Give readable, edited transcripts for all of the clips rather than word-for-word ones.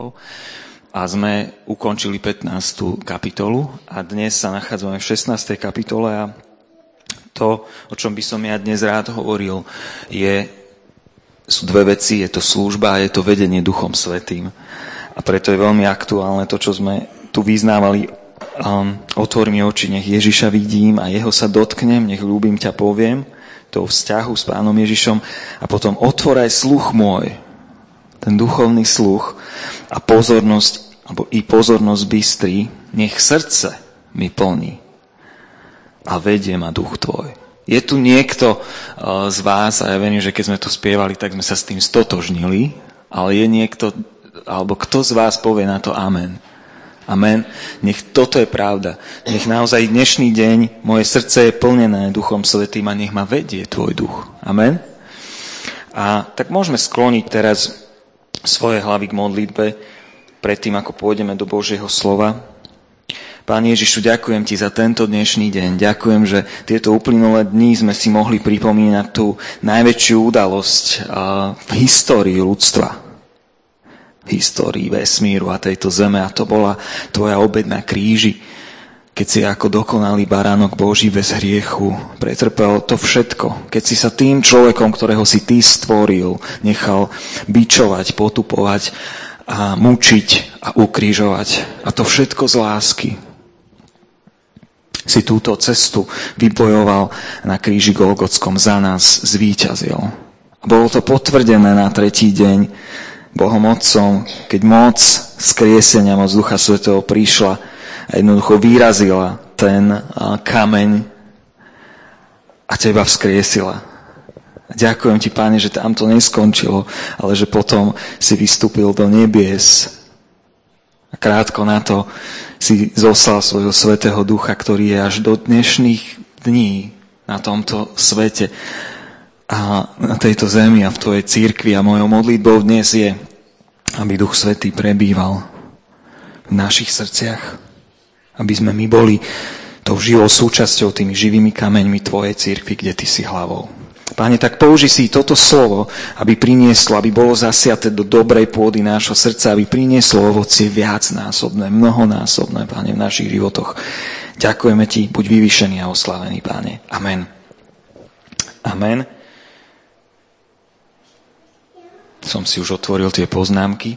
a sme ukončili 15. kapitolu a dnes sa nachádzame v 16. kapitole a to, o čom by som ja dnes rád hovoril, sú dve veci, je to služba a je to vedenie Duchom Svätým. A preto je veľmi aktuálne to, čo sme tu vyznávali. Otvor mi oči, nech Ježiša vidím a jeho sa dotknem, nech ľúbim ťa poviem, to vzťahu s Pánom Ježišom a potom otvoraj sluch môj, ten duchovný sluch a pozornosť, alebo i pozornosť bystrí, nech srdce mi plní a vedie ma duch tvoj. Je tu niekto z vás, a ja verím, že keď sme to spievali, tak sme sa s tým stotožnili, ale je niekto, alebo kto z vás povie na to amen? Amen. Nech toto je pravda. Nech naozaj dnešný deň moje srdce je plnené Duchom Svätým a nech ma vedie tvoj duch. Amen. A tak môžeme skloniť teraz svoje hlavy k modlitbe predtým, ako pôjdeme do Božieho slova. Pán Ježišu, ďakujem ti za tento dnešný deň. Ďakujem, že tieto uplynulé dni sme si mohli pripomínať tú najväčšiu udalosť v histórii ľudstva. V histórii vesmíru a tejto zeme, a to bola tvoja obeť na kríži, keď si ako dokonalý baránok Boží bez hriechu pretrpel to všetko, keď si sa tým človekom, ktorého si ty stvoril, nechal bičovať, potupovať a mučiť a ukrižovať, a to všetko z lásky. Si túto cestu vybojoval na kríži Golgotskom, za nás zvíťazil. Bolo to potvrdené na tretí deň Bohom Otcom, keď moc skriesenia, moc Ducha Svätého prišla a jednoducho vyrazila ten kameň a teba vzkriesila. Ďakujem ti, Páne, že tam to neskončilo, ale že potom si vystúpil do nebies a krátko na to si zoslal svojho Svätého Ducha, ktorý je až do dnešných dní na tomto svete a na tejto zemi a v tvojej cirkvi. A mojou modlitbou dnes je, aby Duch Svätý prebýval v našich srdciach, aby sme my boli tou živou súčasťou, tými živými kameňmi tvojej cirkvi, kde ty si hlavou. Páne, tak použij si toto slovo, aby prinieslo, aby bolo zasiaté do dobrej pôdy nášho srdca, aby prinieslo ovocie viacnásobné, mnohonásobné, Páne, v našich životoch. Ďakujeme ti, buď vyvýšený a oslavený, Páne. Amen. Amen. Som si už otvoril tie poznámky.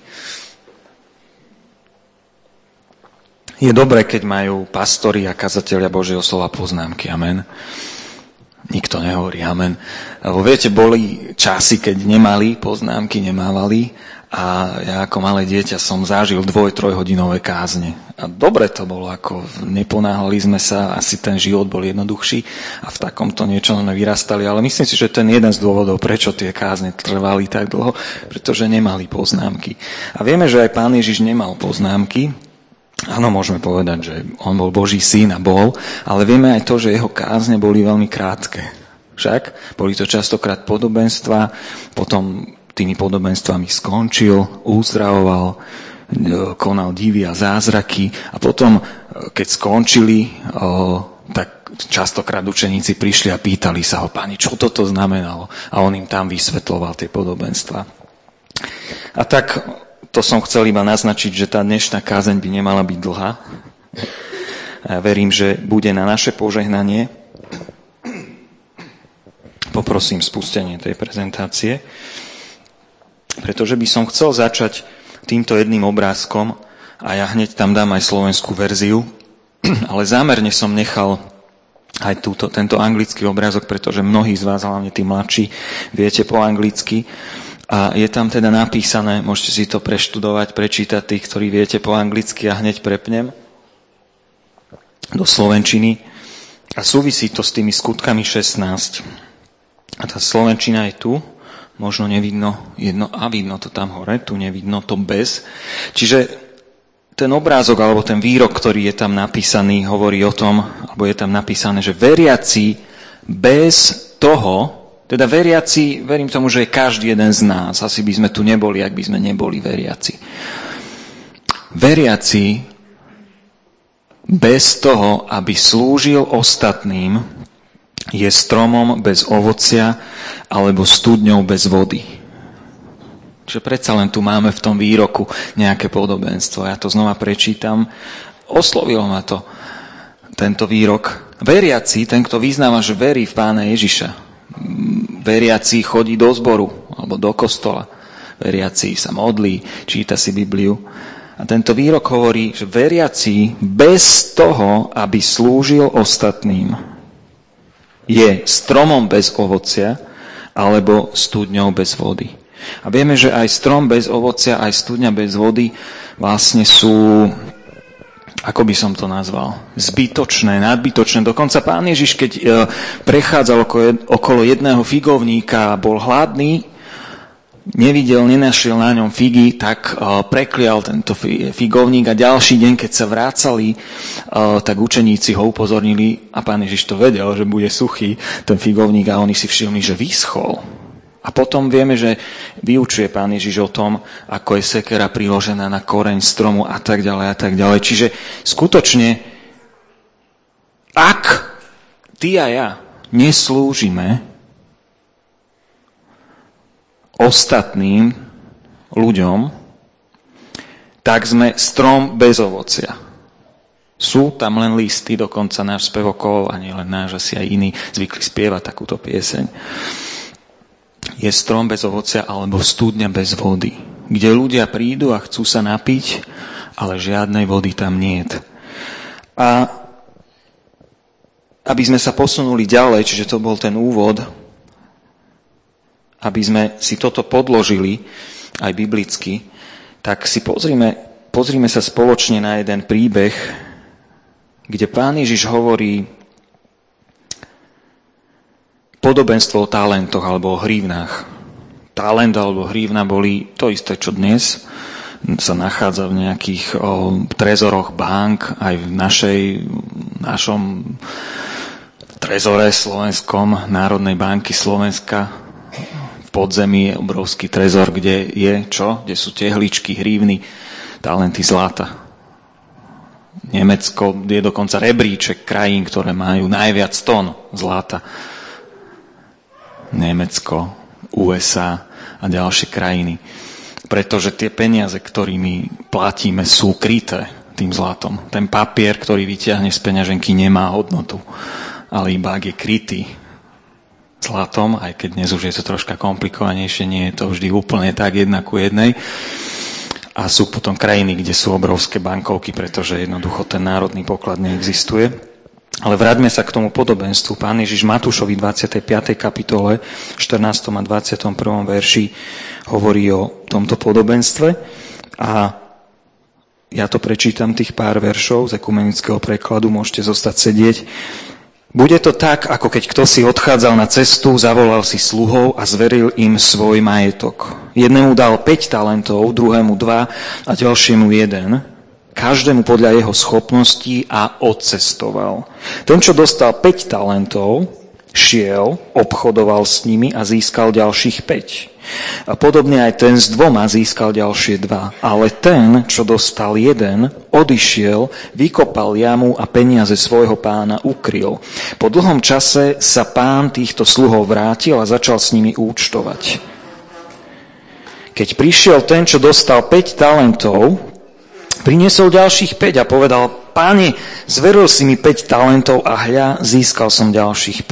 Je dobré, keď majú pastori a kazatelia Božieho slova poznámky. Amen. Nikto nehovorí amen. Lebo viete, boli časy, keď nemali poznámky, nemávali, a ja ako malé dieťa som zažil 2-3 hodinové kázne. A dobre to bolo, ako neponáhli sme sa, asi ten život bol jednoduchší a v takomto niečom sme vyrastali. Ale myslím si, že ten jeden z dôvodov, prečo tie kázne trvali tak dlho, pretože nemali poznámky. A vieme, že aj Pán Ježiš nemal poznámky. Áno, môžeme povedať, že on bol Boží syn a bol, ale vieme aj to, že jeho kázne boli veľmi krátke. Však boli to častokrát podobenstva, potom tými podobenstvami skončil, uzdravoval, konal divy a zázraky a potom, keď skončili, tak častokrát učeníci prišli a pýtali sa ho: Páni, čo toto znamenalo? A on im tam vysvetľoval tie podobenstva. A tak to som chcel iba naznačiť, že tá dnešná kázeň by nemala byť dlhá. A ja verím, že bude na naše požehnanie. Poprosím spustenie tej prezentácie, pretože by som chcel začať týmto jedným obrázkom a ja hneď tam dám aj slovenskú verziu, ale zámerne som nechal aj tento anglický obrázok, pretože mnohí z vás, hlavne tí mladší, viete po anglicky. A je tam teda napísané, môžete si to preštudovať, prečítať tých, ktorí viete po anglicky, a hneď prepnem do slovenčiny. A súvisí to s tými skutkami 16. A tá slovenčina je tu. Možno nevidno jedno, a vidno to tam hore, tu nevidno to bez. Čiže ten obrázok, alebo ten výrok, ktorý je tam napísaný, hovorí o tom, alebo je tam napísané, že veriaci bez toho, teda veriaci, verím tomu, že je každý jeden z nás, asi by sme tu neboli, ak by sme neboli veriaci. Veriaci bez toho, aby slúžil ostatným, je stromom bez ovocia alebo studňou bez vody. Čiže predsa len tu máme v tom výroku nejaké podobenstvo. Ja to znova prečítam. Oslovilo ma to, tento výrok. Veriaci, ten, kto vyznáva, že verí v Pána Ježiša. Veriaci chodí do zboru alebo do kostola. Veriaci sa modlí, číta si Bibliu. A tento výrok hovorí, že veriaci bez toho, aby slúžil ostatným, je stromom bez ovocia alebo studňou bez vody. A vieme, že aj strom bez ovocia, aj studňa bez vody vlastne sú, ako by som to nazval, zbytočné, nadbytočné. Dokonca Pán Ježiš, keď prechádzal okolo jedného figovníka a bol hladný, nevidel, nenašiel na ňom figy, tak preklial tento figovník a ďalší deň, keď sa vrácali, tak učeníci ho upozornili a Pán Ježiš to vedel, že bude suchý ten figovník a oni si všimli, že vyschol. A potom vieme, že vyučuje Pán Ježiš o tom, ako je sekera priložená na koreň stromu a tak ďalej a tak ďalej. Čiže skutočne, ak ty a ja neslúžime ostatným ľuďom, tak sme strom bez ovocia. Sú tam len listy, dokonca náš spevokol, a nie len náš, asi aj iní zvykli spievať takúto pieseň. Je strom bez ovocia alebo studňa bez vody, kde ľudia prídu a chcú sa napiť, ale žiadnej vody tam niet. A aby sme sa posunuli ďalej, čiže to bol ten úvod, aby sme si toto podložili aj biblicky, tak si pozrime sa spoločne na jeden príbeh, kde Pán Ježiš hovorí podobenstvo o talentoch alebo o hrivnách. Talent alebo hrivna boli to isté, čo dnes sa nachádza v nejakých trezoroch bank, aj v našom trezore slovenskom, Národnej banky Slovenska. V podzemí je obrovský trezor, kde je čo? Kde sú tehličky, hrivny, talenty zlata. Nemecko je dokonca rebríček krajín, ktoré majú najviac tón zlata. Nemecko, USA a ďalšie krajiny. Pretože tie peniaze, ktorými platíme, sú kryté tým zlatom. Ten papier, ktorý vyťahne z peňaženky, nemá hodnotu, ale iba ak je krytý zlatom, aj keď dnes už je to troška komplikovanejšie, nie je to vždy úplne tak 1:1. A sú potom krajiny, kde sú obrovské bankovky, pretože jednoducho ten národný poklad neexistuje. Ale vráťme sa k tomu podobenstvu. Pán Ježiš Matúšovi 25. kapitole, 14. a 21. verši hovorí o tomto podobenstve a ja to prečítam tých pár veršov z ekumenického prekladu, môžete zostať sedieť. Bude to tak, ako keď kto si odchádzal na cestu, zavolal si sluhov a zveril im svoj majetok. Jednému dal 5 talentov, druhému 2 a ďalšiemu 1. Každému podľa jeho schopností a odcestoval. Ten, čo dostal 5 talentov, šiel, obchodoval s nimi a získal ďalších 5. A podobne aj ten s 2 získal ďalšie 2. Ale ten, čo dostal 1, odišiel, vykopal jamu a peniaze svojho pána ukryl. Po dlhom čase sa pán týchto sluhov vrátil a začal s nimi účtovať. Keď prišiel ten, čo dostal 5 talentov, priniesol ďalších 5 a povedal: Páne, zveril si mi 5 talentov a hľa, získal som ďalších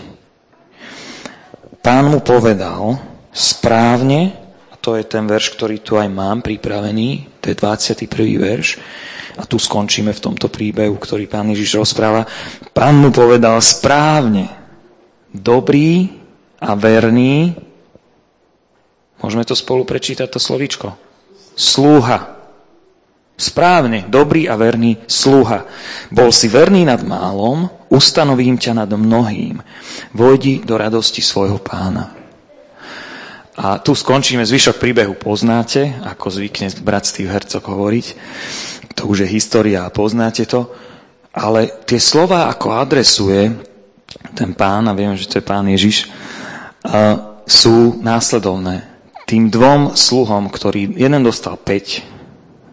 5. Pán mu povedal: správne, a to je ten verš, ktorý tu aj mám pripravený, to je 21. verš, a tu skončíme v tomto príbehu, ktorý Pán Ježiš rozpráva. Pán mu povedal: správne, dobrý a verný, môžeme to spolu prečítať, to slovíčko, slúha. Správne, dobrý a verný sluha. Bol si verný nad málom, ustanovím ťa nad mnohým. Vojdi do radosti svojho pána. A tu skončíme, zvyšok príbehu poznáte, ako zvykne brat Steve Hercog hovoriť. To už je história a poznáte to. Ale tie slová, ako adresuje ten pán, a viem, že to je pán Ježiš, sú následovné. Tým 2 sluhom, ktorý jeden dostal 5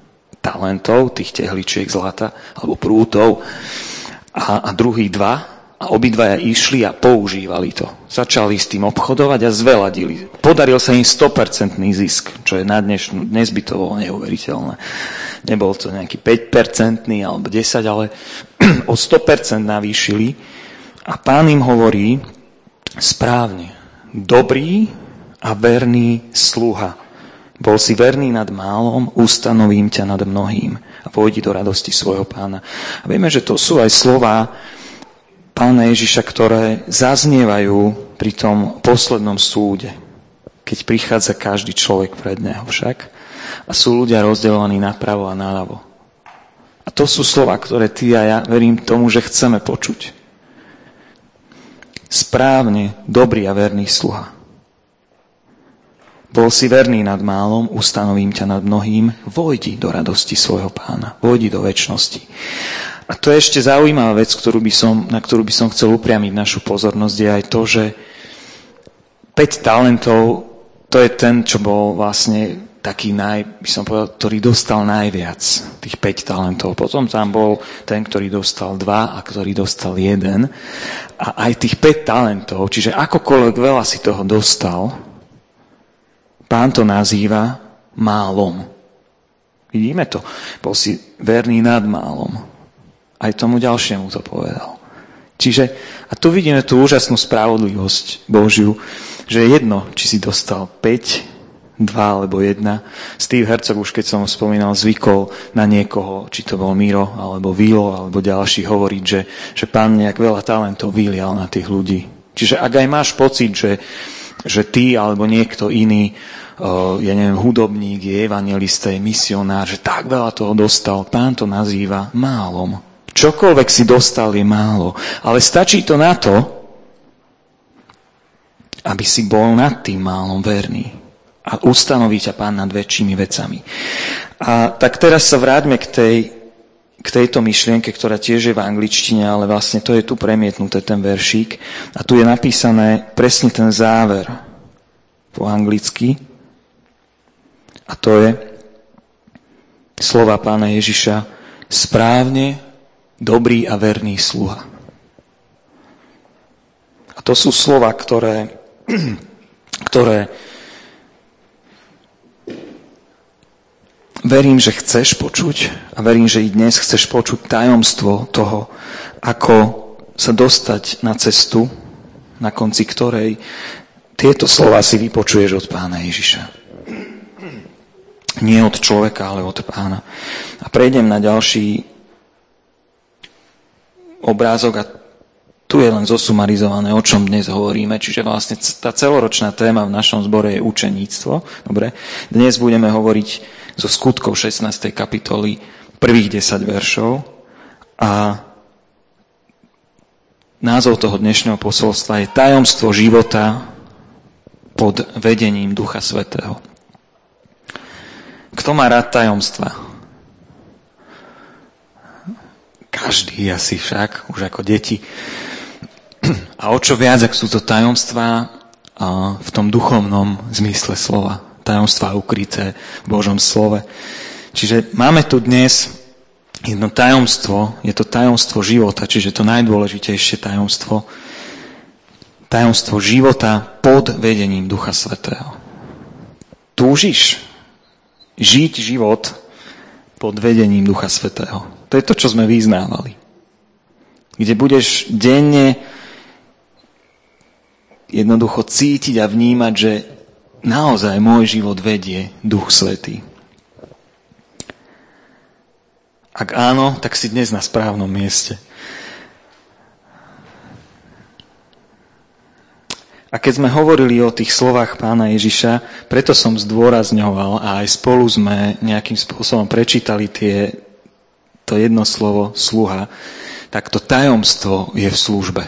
talentov, tých tehličiek zlata, alebo prútov, a druhý 2, A obidvaja išli a používali to. Začali s tým obchodovať a zveladili. Podaril sa im 100% zisk, čo je na dnes by to bolo neuveriteľné. Nebol to nejaký 5% alebo 10%, ale o 100% navýšili. A Pán im hovorí správne, dobrý a verný sluha. Bol si verný nad málom, ustanovím ťa nad mnohým a vojdi do radosti svojho Pána. A vieme, že to sú aj slová Pána Ježiša, ktoré zaznievajú pri tom poslednom súde, keď prichádza každý človek pred neho však a sú ľudia rozdeľovaní napravo a naľavo. A to sú slova, ktoré ty a ja verím tomu, že chceme počuť. Správne, dobrý a verný sluha. Bol si verný nad málom, ustanovím ťa nad mnohým, vojdi do radosti svojho Pána, vojdi do večnosti. A to je ešte zaujímavá vec, na ktorú by som chcel upriamiť našu pozornosť, je aj to, že 5 talentov, to je ten, čo bol vlastne taký by som povedal, ktorý dostal najviac, tých 5 talentov. Potom tam bol ten, ktorý dostal 2 a ktorý dostal 1. A aj tých 5 talentov, čiže akokoľvek veľa si toho dostal, Pán to nazýva málom. Vidíme to. Bol si verný nad málom. Aj tomu ďalšiemu to povedal. Čiže, a tu vidíme tú úžasnú spravodlivosť Božiu, že je jedno, či si dostal 5, 2 alebo 1. Steve Hercog už keď som spomínal, zvykol na niekoho, či to bol Miro, alebo Vilo, alebo ďalší, hovoriť, že Pán nejak veľa talentov vylial na tých ľudí. Čiže ak aj máš pocit, že ty alebo niekto iný, ja neviem, hudobník, je evanjelista, je misionár, že tak veľa toho dostal, Pán to nazýva málom. Čokoľvek si dostal je málo, ale stačí to na to, aby si bol nad tým málom verný a ustanoví ťa Pán nad väčšími vecami. A tak teraz sa vráťme k tejto myšlienke, ktorá tiež je v angličtine, ale vlastne to je tu premietnuté, ten veršík. A tu je napísané presne ten záver po anglicky. A to je slova Pána Ježiša: správne, dobrý a verný sluha. A to sú slova, ktoré verím, že chceš počuť a verím, že i dnes chceš počuť tajomstvo toho, ako sa dostať na cestu, na konci ktorej tieto slova si vypočuješ od Pána Ježiša. Nie od človeka, ale od Pána. A prejdem na ďalší obrázok a tu je len zosumarizované, o čom dnes hovoríme. Čiže vlastne tá celoročná téma v našom zbore je učeníctvo. Dobre? Dnes budeme hovoriť zo skutkov 16. kapitoly prvých 10 veršov a názov toho dnešného posolstva je Tajomstvo života pod vedením Ducha Svätého. Kto má rád tajomstva? Každý asi však, už ako deti. A o čo viac, ak sú to tajomstvá v tom duchovnom zmysle slova. Tajomstvá ukryté v Božom slove. Čiže máme tu dnes jedno tajomstvo, je to tajomstvo života, čiže to najdôležitejšie tajomstvo. Tajomstvo života pod vedením Ducha Svätého. Túžiš žiť život pod vedením Ducha Svätého. To je to, čo sme vyznávali. Kde budeš denne jednoducho cítiť a vnímať, že naozaj môj život vedie Duch Svätý. Ak áno, tak si dnes na správnom mieste. A keď sme hovorili o tých slovách Pána Ježiša, preto som zdôrazňoval a aj spolu sme nejakým spôsobom prečítali to jedno slovo sluha, tak to tajomstvo je v službe.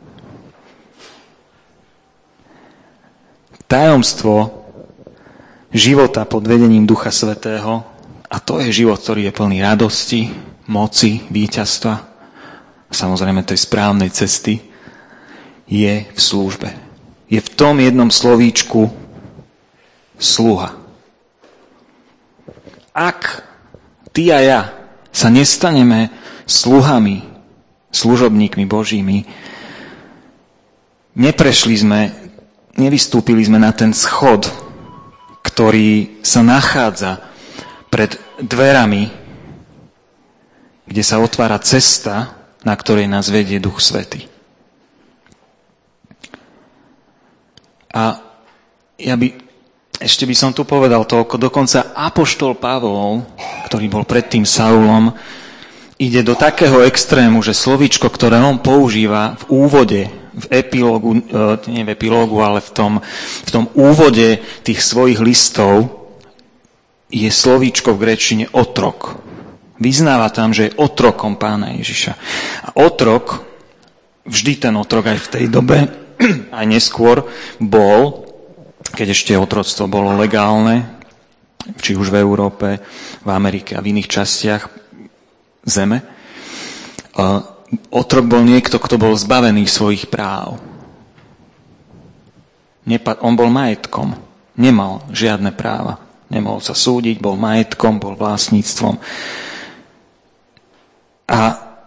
Tajomstvo života pod vedením Ducha Svätého, a to je život, ktorý je plný radosti, moci, víťazstva, a samozrejme tej správnej cesty, je v službe. Je v tom jednom slovíčku sluha. Ak ty a ja sa nestaneme sluhami, služobníkmi Božími, nevystúpili sme na ten schod, ktorý sa nachádza pred dverami, kde sa otvára cesta, na ktorej nás vedie Duch Svätý. A ešte by som tu povedal toľko, dokonca apoštol Pavol, ktorý bol predtým Saulom, ide do takého extrému, že slovíčko, ktoré on používa v úvode, v epilógu, nie v epilógu, ale v tom úvode tých svojich listov, je slovíčko v gréčtine otrok. Vyznáva tam, že je otrokom Pána Ježiša. A otrok, vždy ten otrok aj v tej dobe, aj neskôr, bol, keď ešte otroctvo bolo legálne, či už v Európe, v Amerike a v iných častiach zeme, otrok bol niekto, kto bol zbavený svojich práv. On bol majetkom, nemal žiadne práva. Nemohol sa súdiť, bol majetkom, bol vlastníctvom. A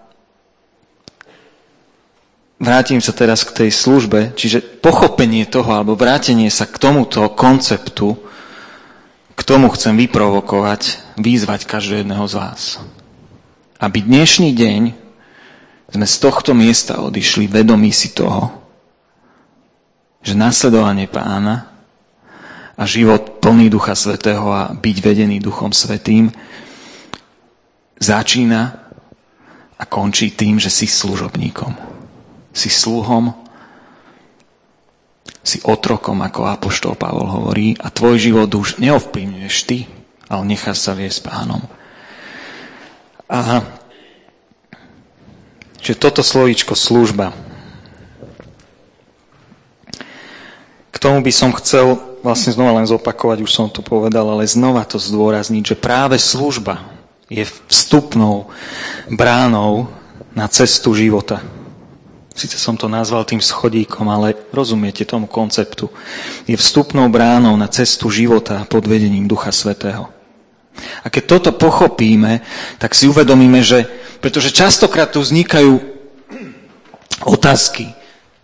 vrátim sa teraz k tej službe, čiže pochopenie toho, alebo vrátenie sa k tomuto konceptu, k tomu chcem vyprovokovať, vyzvať každého jedného z vás. Aby dnešný deň sme z tohto miesta odišli vedomí si toho, že nasledovanie Pána a život plný Ducha Svätého a byť vedený Duchom Svätým začína a končí tým, že si služobníkom. Si sluhom, si otrokom, ako apoštol Pavol hovorí, a tvoj život už neovplyvňuješ ty, ale necháš sa viesť Pánom. A že toto slovíčko služba, k tomu by som chcel vlastne znova len zopakovať, už som to povedal, ale znova to zdôrazniť, že práve služba je vstupnou bránou na cestu života. Sice som to nazval tým schodíkom, ale rozumiete tomu konceptu. Je vstupnou bránou na cestu života pod vedením Ducha Svätého. A keď toto pochopíme, tak si uvedomíme, že pretože častokrát tu vznikajú otázky,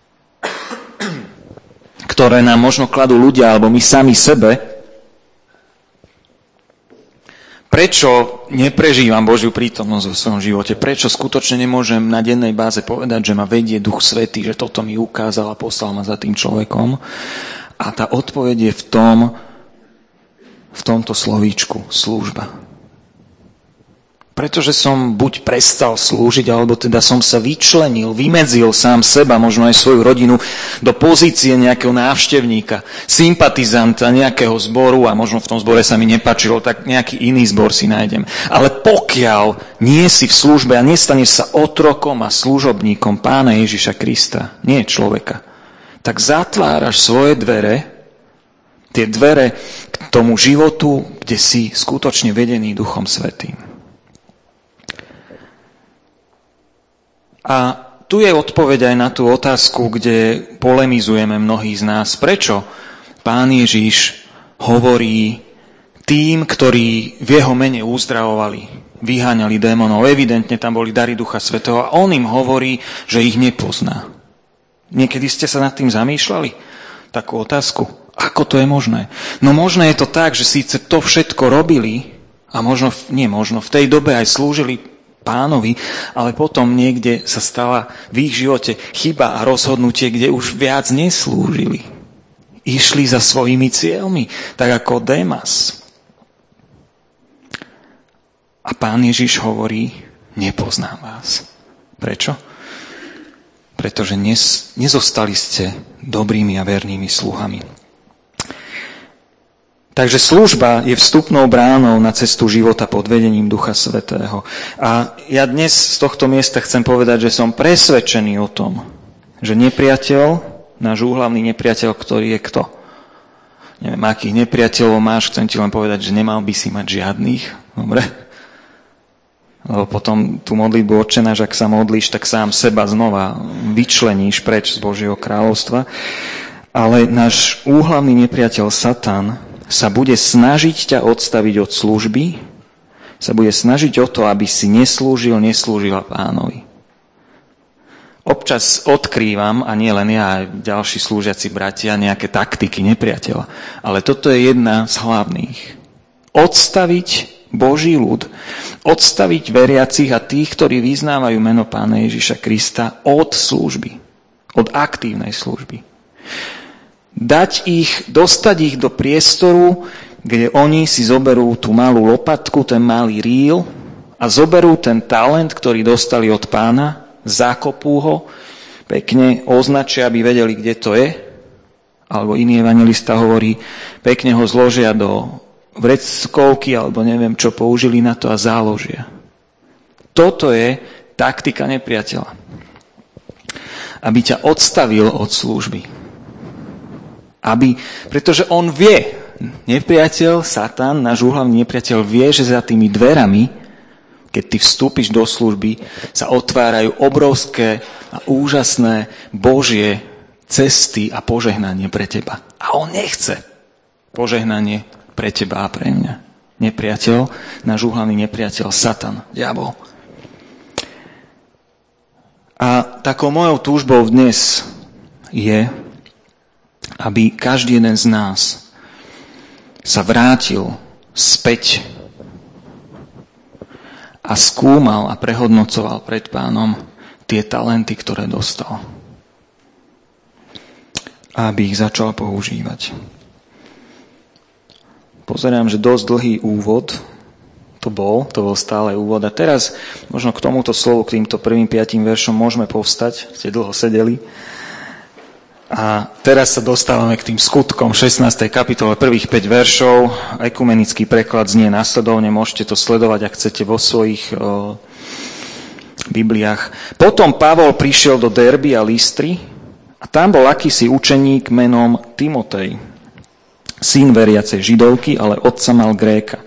ktoré nám možno kladú ľudia, alebo my sami sebe. Prečo neprežívam Božiu prítomnosť vo svojom živote? Prečo skutočne nemôžem na dennej báze povedať, že ma vedie Duch Svätý, že toto mi ukázal a poslal ma za tým človekom? A tá odpoveď je v tomto slovíčku služba. Pretože som buď prestal slúžiť, alebo teda som sa vyčlenil, vymedzil sám seba, možno aj svoju rodinu, do pozície nejakého návštevníka, sympatizanta nejakého zboru, a možno v tom zbore sa mi nepáčilo, tak nejaký iný zbor si nájdem. Ale pokiaľ nie si v službe a nestaneš sa otrokom a služobníkom Pána Ježiša Krista, nie človeka, tak zatváraš svoje dvere, tie dvere k tomu životu, kde si skutočne vedený Duchom Svätým. A tu je odpoveď aj na tú otázku, kde polemizujeme mnohí z nás. Prečo Pán Ježiš hovorí tým, ktorí v jeho mene uzdravovali, vyháňali démonov, evidentne tam boli dary Ducha Svätého, a on im hovorí, že ich nepozná. Niekedy ste sa nad tým zamýšľali? Takú otázku. Ako to je možné? No možné je to tak, že síce to všetko robili, a v tej dobe aj slúžili Pánovi, ale potom niekde sa stala v ich živote chyba a rozhodnutie, kde už viac neslúžili. Išli za svojimi cieľmi, tak ako Démas. A Pán Ježiš hovorí, nepoznám vás. Prečo? Pretože nezostali ste dobrými a vernými sluhami. Takže služba je vstupnou bránou na cestu života pod vedením Ducha Svätého. A ja dnes z tohto miesta chcem povedať, že som presvedčený o tom, že nepriateľ, náš úhlavný nepriateľ, ktorý je kto? Neviem, akých nepriateľov máš, chcem ti len povedať, že nemal by si mať žiadnych. Dobre? Lebo potom tú modlitbu Otčenáš, ak sa modlíš, tak sám seba znova vyčleníš preč z Božieho kráľovstva. Ale náš úhlavný nepriateľ Satan sa bude snažiť ťa odstaviť od služby, sa bude snažiť o to, aby si neslúžila Pánovi. občas odkrývam, a nie len ja, aj ďalší slúžiaci bratia, nejaké taktiky nepriateľa. Ale toto je jedna z hlavných. Odstaviť Boží ľud, odstaviť veriacich a tých, ktorí vyznávajú meno Pána Ježiša Krista od služby, od aktívnej služby. Dostať ich do priestoru, kde oni si zoberú tú malú lopatku, ten malý rýl a zoberú ten talent, ktorý dostali od Pána, zakopú ho, pekne označia, aby vedeli, kde to je, alebo iný evanjelista hovorí, pekne ho zložia do vreckovky, alebo neviem, čo použili na to a záložia. Toto je taktika nepriateľa. Aby ťa odstavil od služby. Pretože on vie, nepriateľ, Satan, náš úhlavný nepriateľ vie, že za tými dverami, keď ty vstúpiš do služby, sa otvárajú obrovské a úžasné Božie cesty a požehnanie pre teba. A on nechce požehnanie pre teba a pre mňa. Nepriateľ, náš úhlavný nepriateľ, Satan, diabol. A takou mojou túžbou dnes je, aby každý jeden z nás sa vrátil späť a skúmal a prehodnocoval pred Pánom tie talenty, ktoré dostal. A aby ich začal používať. Pozerám, že dosť dlhý úvod to bol stále úvod. A teraz možno k tomuto slovu, k týmto prvým 5 veršom môžeme povstať, ste dlho sedeli. A teraz sa dostávame k tým skutkom 16. kapitole prvých 5 veršov. Ekumenický preklad znie nasledovne, môžete to sledovať, ak chcete vo svojich Bibliách. Potom Pavol prišiel do Derby a Lystry a tam bol akýsi učeník menom Timotej, syn veriacej Židovky, ale otca mal Gréka.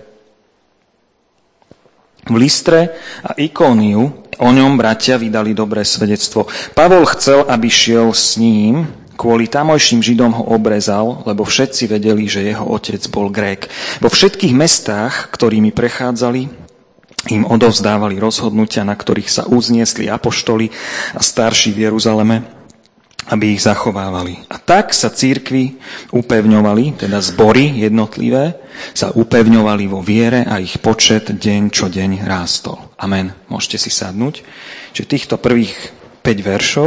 V Lystre a Ikóniu o ňom bratia vydali dobré svedectvo. Pavol chcel, aby šiel s ním. Kvôli tamojším Židom ho obrezal, lebo všetci vedeli, že jeho otec bol Grék. Vo všetkých mestách, ktorými prechádzali, im odovzdávali rozhodnutia, na ktorých sa uzniesli apoštoli a starší v Jeruzaleme, aby ich zachovávali. A tak sa cirkvi upevňovali, teda zbory jednotlivé, sa upevňovali vo viere a ich počet deň čo deň rástol. Amen. Môžete si sadnúť. Čiže týchto prvých 5 veršov.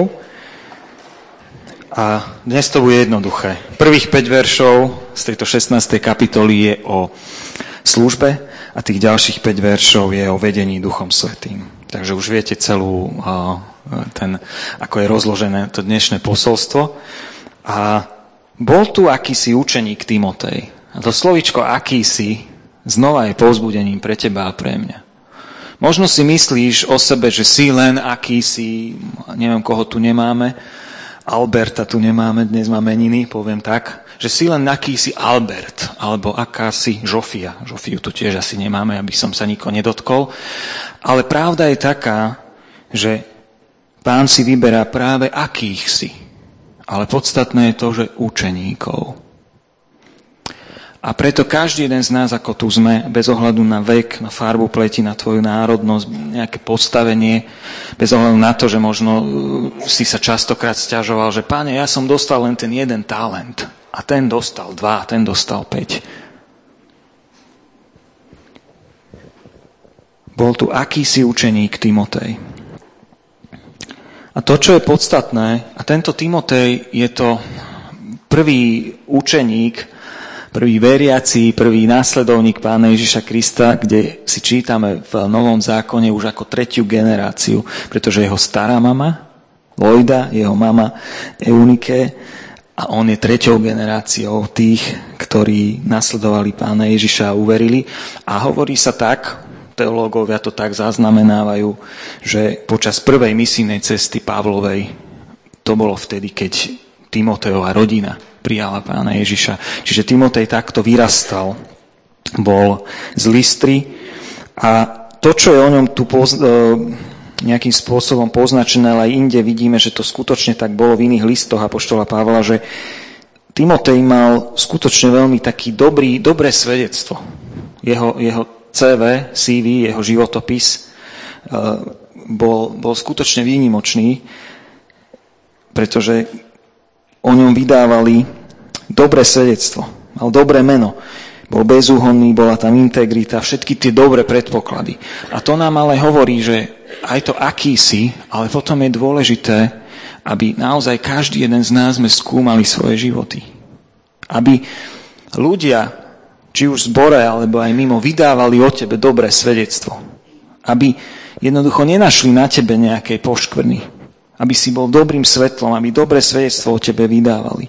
A dnes to bude jednoduché. Prvých 5 veršov z tejto 16. kapitoly je o službe a tých ďalších 5 veršov je o vedení Duchom Svätým. Takže už viete celú ako je rozložené to dnešné posolstvo. A bol tu akýsi učeník Timotej. A to slovíčko akýsi znova je povzbudením pre teba a pre mňa. Možno si myslíš o sebe, že si len akýsi, neviem koho tu nemáme, Alberta tu nemáme, dnes má meniny, poviem tak, že si len akýsi Albert, alebo akási Žofia. Žofiu tu tiež asi nemáme, aby som sa nikoho nedotkol. Ale pravda je taká, že Pán si vyberá práve akých si. Ale podstatné je to, že učeníkov. A preto každý jeden z nás, ako tu sme, bez ohľadu na vek, na farbu pleti, na tvoju národnosť, nejaké postavenie, bez ohľadu na to, že možno si sa častokrát sťažoval, že Páne, ja som dostal len ten jeden talent a ten dostal 2, a ten dostal 5. Bol tu akýsi učeník Timotej. A to, čo je podstatné, a tento Timotej je to prvý učeník, prvý veriaci, prvý následovník Pána Ježiša Krista, kde si čítame v Novom zákone už ako 3. generáciu, pretože jeho stará mama, Lojda, jeho mama Eunike, a on je 3. generáciou tých, ktorí nasledovali Pána Ježiša a uverili. A hovorí sa tak, teológovia to tak zaznamenávajú, že počas prvej misijnej cesty Pavlovej, to bolo vtedy, keď Timotejova rodina prijala Pána Ježiša. Čiže Timotej takto vyrastal, bol z Lystry a to, čo je o ňom tu nejakým spôsobom poznačené, ale aj inde vidíme, že to skutočne tak bolo v iných listoch apoštola Pavla, že Timotej mal skutočne veľmi taký dobré svedectvo. Jeho CV, jeho životopis bol skutočne výnimočný. pretože o ňom vydávali dobré svedectvo, mal dobré meno, bol bezúhonný, bola tam integrita, všetky tie dobré predpoklady. A to nám ale hovorí, že aj to akýsi, ale potom je dôležité, aby naozaj každý jeden z nás sme skúmali svoje životy. Aby ľudia, či už v zbore, alebo aj mimo, vydávali o tebe dobré svedectvo. Aby jednoducho nenašli na tebe nejaké poškvrny. Aby si bol dobrým svetlom, aby dobré svedectvo o tebe vydávali.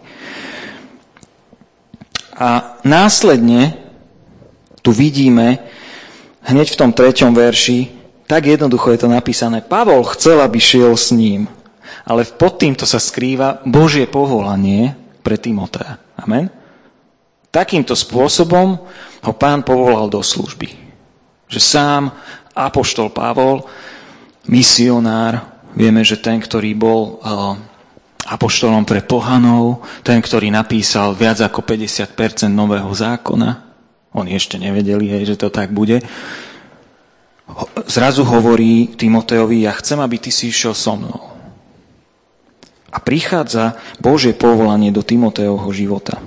A následne tu vidíme, hneď v tom 3. verši, tak jednoducho je to napísané, Pavol chcel, aby šiel s ním, ale pod týmto sa skrýva Božie povolanie pre Timotea. Amen? Takýmto spôsobom ho Pán povolal do služby. Že sám apoštol Pavol, misionár, vieme, že ten, ktorý bol apoštolom pre pohanov, ten, ktorý napísal viac ako 50% Nového zákona, oni ešte nevedeli, že to tak bude, zrazu hovorí Timotejovi, ja chcem, aby ty si išiel so mnou. A prichádza Božie povolanie do Timotejovho života.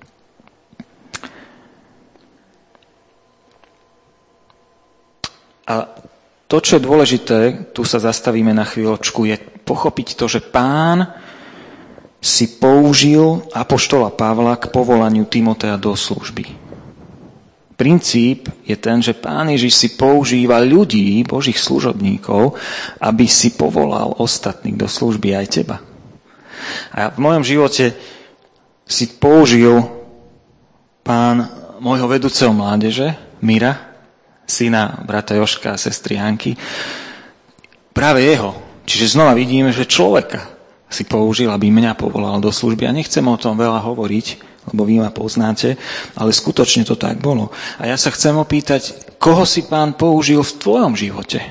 A to, čo je dôležité, tu sa zastavíme na chvíľočku, je pochopiť to, že Pán si použil apoštola Pavla k povolaniu Timoteja do služby. Princíp je ten, že Pán Ježiš si používa ľudí, Božích služobníkov, aby si povolal ostatných do služby, aj teba. A v mojom živote si použil Pán môjho vedúceho mládeže, Mira, syna brata Joška a sestry Janky, práve jeho. Čiže znova vidíme, že človeka si použil, aby mňa povolal do služby. A nechcem o tom veľa hovoriť, lebo vy ma poznáte, ale skutočne to tak bolo. A ja sa chcem opýtať, koho si Pán použil v tvojom živote?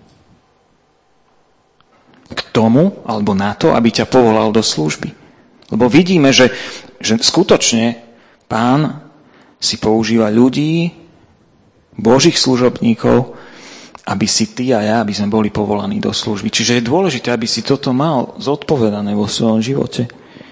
K tomu, alebo na to, aby ťa povolal do služby. Lebo vidíme, že skutočne Pán si používa ľudí, Božích služobníkov, aby si ty a ja, aby sme boli povolaní do služby. Čiže je dôležité, aby si toto mal zodpovedané vo svojom živote.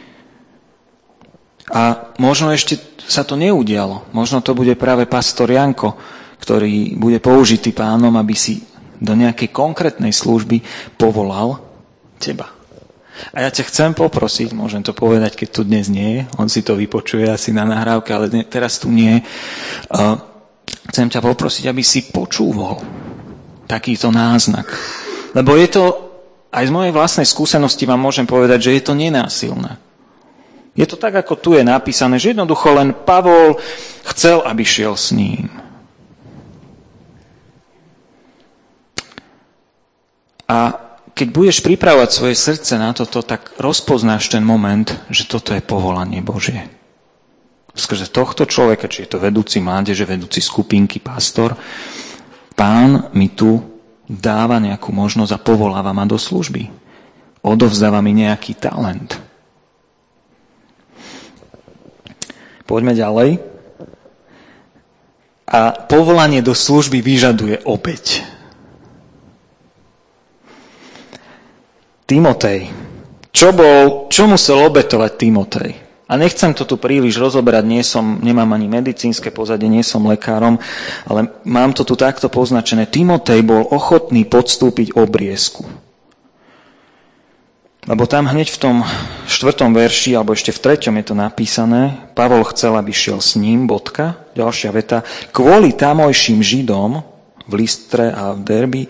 A možno ešte sa to neudialo. Možno to bude práve pastor Janko, ktorý bude použitý Pánom, aby si do nejakej konkrétnej služby povolal teba. A ja ťa chcem poprosiť, môžem to povedať, keď tu dnes nie je, on si to vypočuje asi na nahrávke, ale teraz tu nie je. Chcem ťa poprosiť, aby si počúval takýto náznak. Lebo je to, aj z mojej vlastnej skúsenosti vám môžem povedať, že je to nenásilné. Je to tak, ako tu je napísané, že jednoducho len Pavol chcel, aby šiel s ním. A keď budeš pripravovať svoje srdce na toto, tak rozpoznáš ten moment, že toto je povolanie Božie. Skrze tohto človeka, či je to vedúci mládeže, vedúci skupinky, pastor, Pán mi tu dáva nejakú možnosť a povoláva ma do služby. Odovzdáva mi nejaký talent. Poďme ďalej. A povolanie do služby vyžaduje obeť. Timotej. Čo musel obetovať Timotej? A nechcem to tu príliš rozoberať, nemám ani medicínske pozadie, nie som lekárom, ale mám to tu takto poznačené. Timotej bol ochotný podstúpiť obriezku. Lebo tam hneď v tom 4. verši, alebo ešte v 3. je to napísané, Pavol chcel, aby šiel s ním, ďalšia veta, kvôli tamojším Židom v Listre a v Derby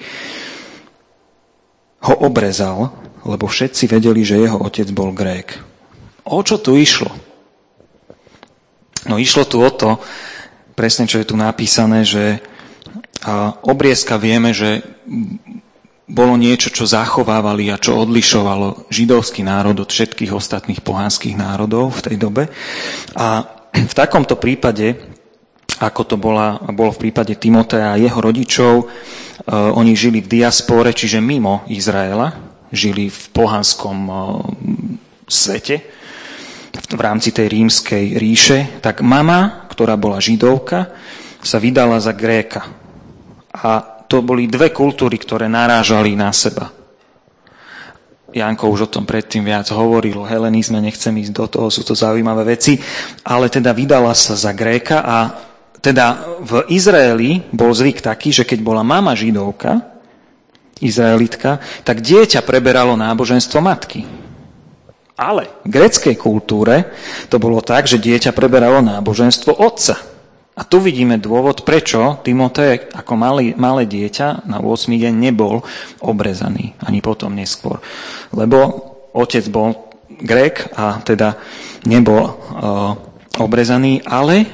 ho obrezal, lebo všetci vedeli, že jeho otec bol Grék. O čo tu išlo? No išlo tu o to, presne čo je tu napísané, že obriezka vieme, že bolo niečo, čo zachovávali a čo odlišovalo židovský národ od všetkých ostatných pohanských národov v tej dobe. A v takomto prípade, ako to bolo v prípade Timoteja a jeho rodičov, oni žili v diaspore, čiže mimo Izraela, žili v pohanskom svete, v rámci tej rímskej ríše, tak mama, ktorá bola židovka, sa vydala za Gréka. A to boli dve kultúry, ktoré narážali na seba. Janko už o tom predtým viac hovoril, o helenizme, nechcem ísť do toho, sú to zaujímavé veci, ale teda vydala sa za Gréka a teda v Izraeli bol zvyk taký, že keď bola mama Židovka, Izraelitka, tak dieťa preberalo náboženstvo matky. Ale v gréckej kultúre to bolo tak, že dieťa preberalo náboženstvo otca. A tu vidíme dôvod, prečo Timotej ako malé dieťa na 8. deň nebol obrezaný, ani potom neskôr. Lebo otec bol Grék a teda nebol obrezaný, ale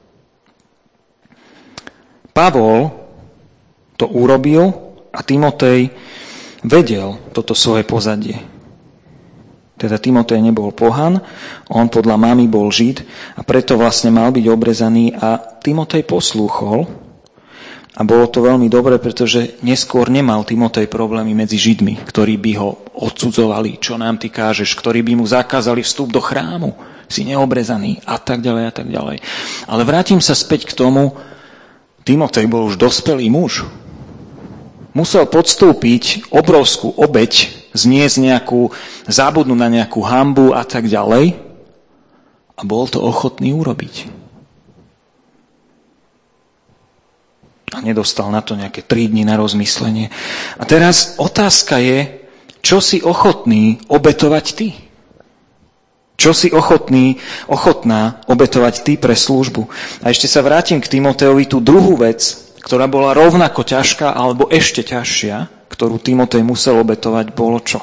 Pavol to urobil a Timotej vedel toto svoje pozadie. Teda Timotej nebol pohan, on podľa mamy bol Žid a preto vlastne mal byť obrezaný a Timotej poslúchol a bolo to veľmi dobre, pretože neskôr nemal Timotej problémy medzi Židmi, ktorí by ho odsudzovali, čo nám ty kážeš, ktorí by mu zakázali vstup do chrámu, si neobrezaný a tak ďalej a tak ďalej. Ale vrátim sa späť k tomu, Timotej bol už dospelý muž. Musel podstúpiť obrovskú obeť, zniesť zabudnúť na nejakú hanbu a tak ďalej. A bol to ochotný urobiť. A nedostal na to nejaké 3 dni na rozmyslenie. A teraz otázka je, čo si ochotný obetovať ty? Čo si ochotná obetovať ty pre službu? A ešte sa vrátim k Timotejovi, tú druhú vec, ktorá bola rovnako ťažká, alebo ešte ťažšia, ktorú Timotej musel obetovať, bolo čo?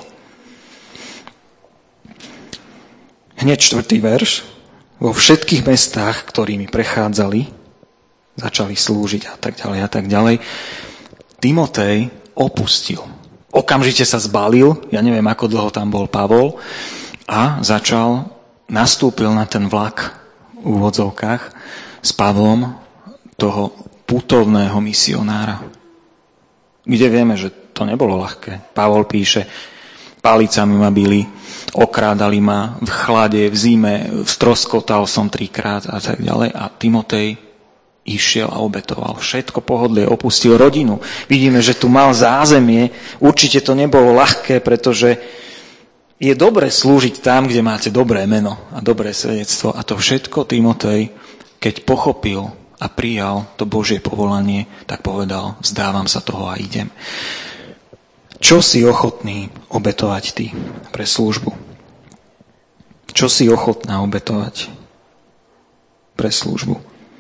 Hneď 4. verš. Vo všetkých mestách, ktorými prechádzali, začali slúžiť a tak ďalej a tak ďalej. Timotej opustil. Okamžite sa zbalil, ja neviem, ako dlho tam bol Pavol, a nastúpil na ten vlak v úvodzovkách s Pavlom toho putovného misionára. Kde vieme, že to nebolo ľahké. Pavol píše, palicami ma bili, okrádali ma v chlade, v zime, stroskotal som 3-krát a tak ďalej. A Timotej išiel a obetoval. Všetko pohodlie, opustil rodinu. Vidíme, že tu mal zázemie. Určite to nebolo ľahké, pretože je dobre slúžiť tam, kde máte dobré meno a dobré svedectvo. A to všetko Timotej, keď pochopil a prijal to Božie povolanie, tak povedal, vzdávam sa toho a idem. Čo si ochotný obetovať ty pre službu? Čo si ochotná obetovať pre službu?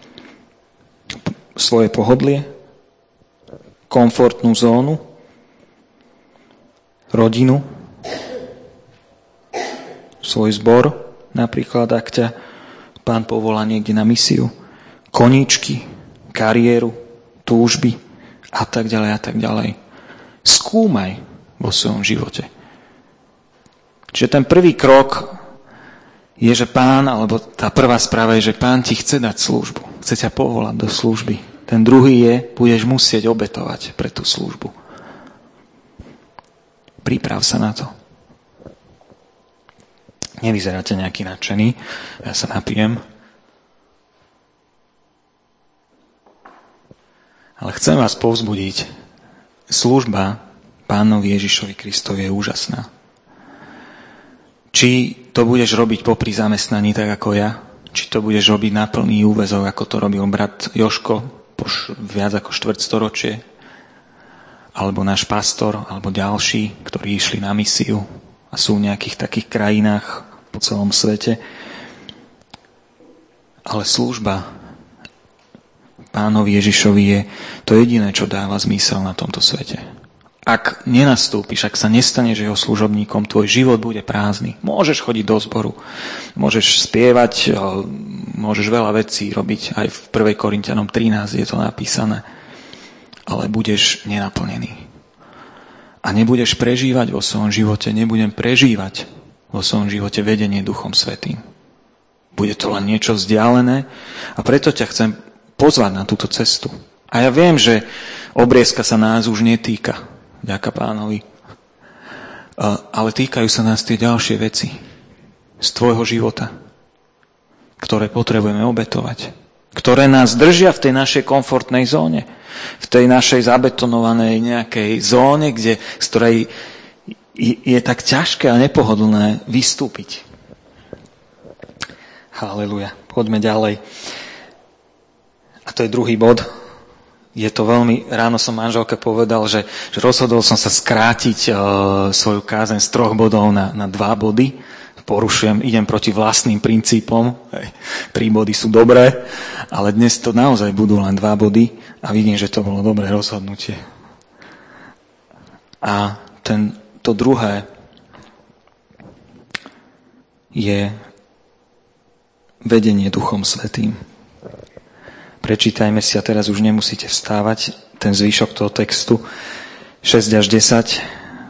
Svoje pohodlie? Komfortnú zónu? Rodinu? Svoj zbor? Napríklad, ak ťa Pán povolá niekde na misiu? Koníčky, kariéru, túžby a tak ďalej a tak ďalej. Skúmaj vo svojom živote. Čiže ten prvý krok je, že Pán, alebo tá prvá správa je, že Pán ti chce dať službu. Chce ťa povolať do služby. Ten druhý je, budeš musieť obetovať pre tú službu. Priprav sa na to. Nevyzeráte nejaký nadšený. Ja sa napijem. Ale chcem vás povzbudiť. Služba Pánovi Ježišovi Kristovi je úžasná. Či to budeš robiť popri zamestnaní tak ako ja, či to budeš robiť na plný úväzok, ako to robil brat Joško po viac ako 400 ročie, alebo náš pastor, alebo ďalší, ktorí išli na misiu a sú v nejakých takých krajinách po celom svete. Ale služba Pánovi Ježišovi je to jediné, čo dáva zmysel na tomto svete. Ak nenastúpiš, ak sa nestaneš jeho služobníkom, tvoj život bude prázdny. Môžeš chodiť do zboru, môžeš spievať, môžeš veľa vecí robiť. Aj v 1. Korinťanom 13 je to napísané. Ale budeš nenaplnený. A nebudeš prežívať vo svojom živote, nebudem prežívať vo svojom živote vedenie Duchom Svätým. Bude to len niečo vzdialené a preto ťa chcem pozvať na túto cestu. A ja viem, že obriezka sa nás už netýka, vďaka Pánovi. Ale týkajú sa nás tie ďalšie veci z tvojho života, ktoré potrebujeme obetovať. Ktoré nás držia v tej našej komfortnej zóne. V tej našej zabetonovanej nejakej zóne, z ktorej je tak ťažké a nepohodlné vystúpiť. Haleluja. Poďme ďalej. A to je druhý bod. Je to veľmi, ráno som manželke povedal, že rozhodol som sa skrátiť svoju kázeň z 3 bodov na 2 body. Porušujem, idem proti vlastným princípom. 3 body sú dobré, ale dnes to naozaj budú len 2 body a vidím, že to bolo dobré rozhodnutie. A to druhé je vedenie Duchom Svätým. Prečítajme si, a teraz už nemusíte vstávať, ten zvyšok toho textu 6 až 10.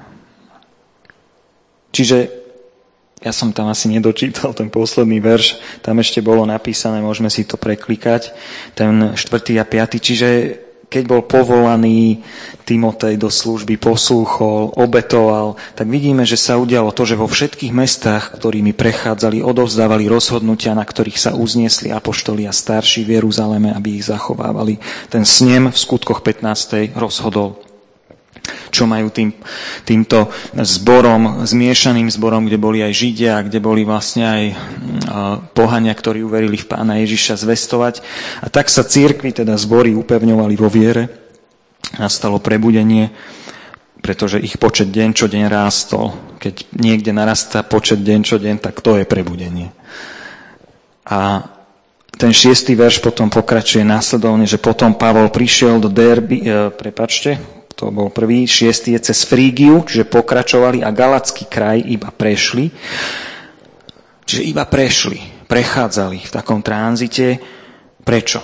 Čiže ja som tam asi nedočítal ten posledný verš, tam ešte bolo napísané, môžeme si to preklikať, ten 4. a 5. Čiže keď bol povolaný Timotej do služby, poslúchol, obetoval, tak vidíme, že sa udialo to, že vo všetkých mestách, ktorými prechádzali, odovzdávali rozhodnutia, na ktorých sa uzniesli apoštoli a starší v Jeruzaleme, aby ich zachovávali. Ten snem v skutkoch 15. rozhodol, čo majú týmto zborom, zmiešaným zborom, kde boli aj Židia a kde boli vlastne aj pohania, ktorí uverili v Pána Ježiša, zvestovať. A tak sa cirkvi, teda zbory, upevňovali vo viere. Nastalo prebudenie, pretože ich počet deň čo deň rástol. Keď niekde narastá počet deň čo deň, tak to je prebudenie. A ten 6. verš potom pokračuje následovne, že potom Pavol prišiel do Derby, to bol prvý, 6. je cez Frígiu, čiže pokračovali a Galacký kraj iba prešli. Čiže iba prechádzali v takom tranzite. Prečo?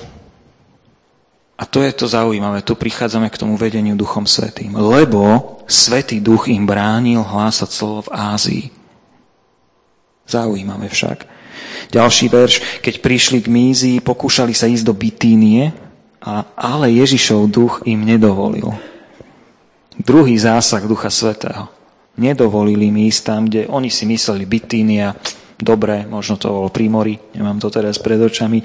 A to je to zaujímavé, tu prichádzame k tomu vedeniu Duchom Svätým. Lebo Svätý Duch im bránil hlásať slovo v Ázii. Zaujímavé však. Ďalší verš, keď prišli k Mízii, pokúšali sa ísť do Bitínie, ale Ježišov duch im nedovolil. Druhý zásah Ducha Svätého. Nedovolili mi ísť tam, kde oni si mysleli Bitínia, dobre, možno to bolo pri mori, nemám to teraz pred očami.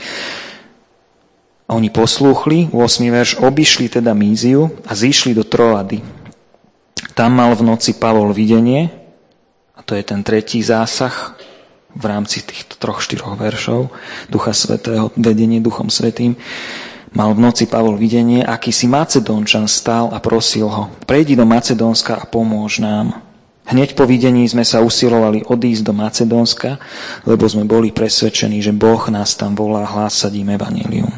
A oni poslúchli, 8. verš, obišli teda Míziu a zišli do Troady. Tam mal v noci Pavol videnie, a to je ten tretí zásah v rámci týchto 3-4 veršov Ducha Svätého, vedenie Duchom Svätým. Mal v noci Pavol videnie, akýsi Macedónčan stál a prosil ho, prejdi do Macedónska a pomôž nám. Hneď po videní sme sa usilovali odísť do Macedónska, lebo sme boli presvedčení, že Boh nás tam volá hlásať im evanjelium.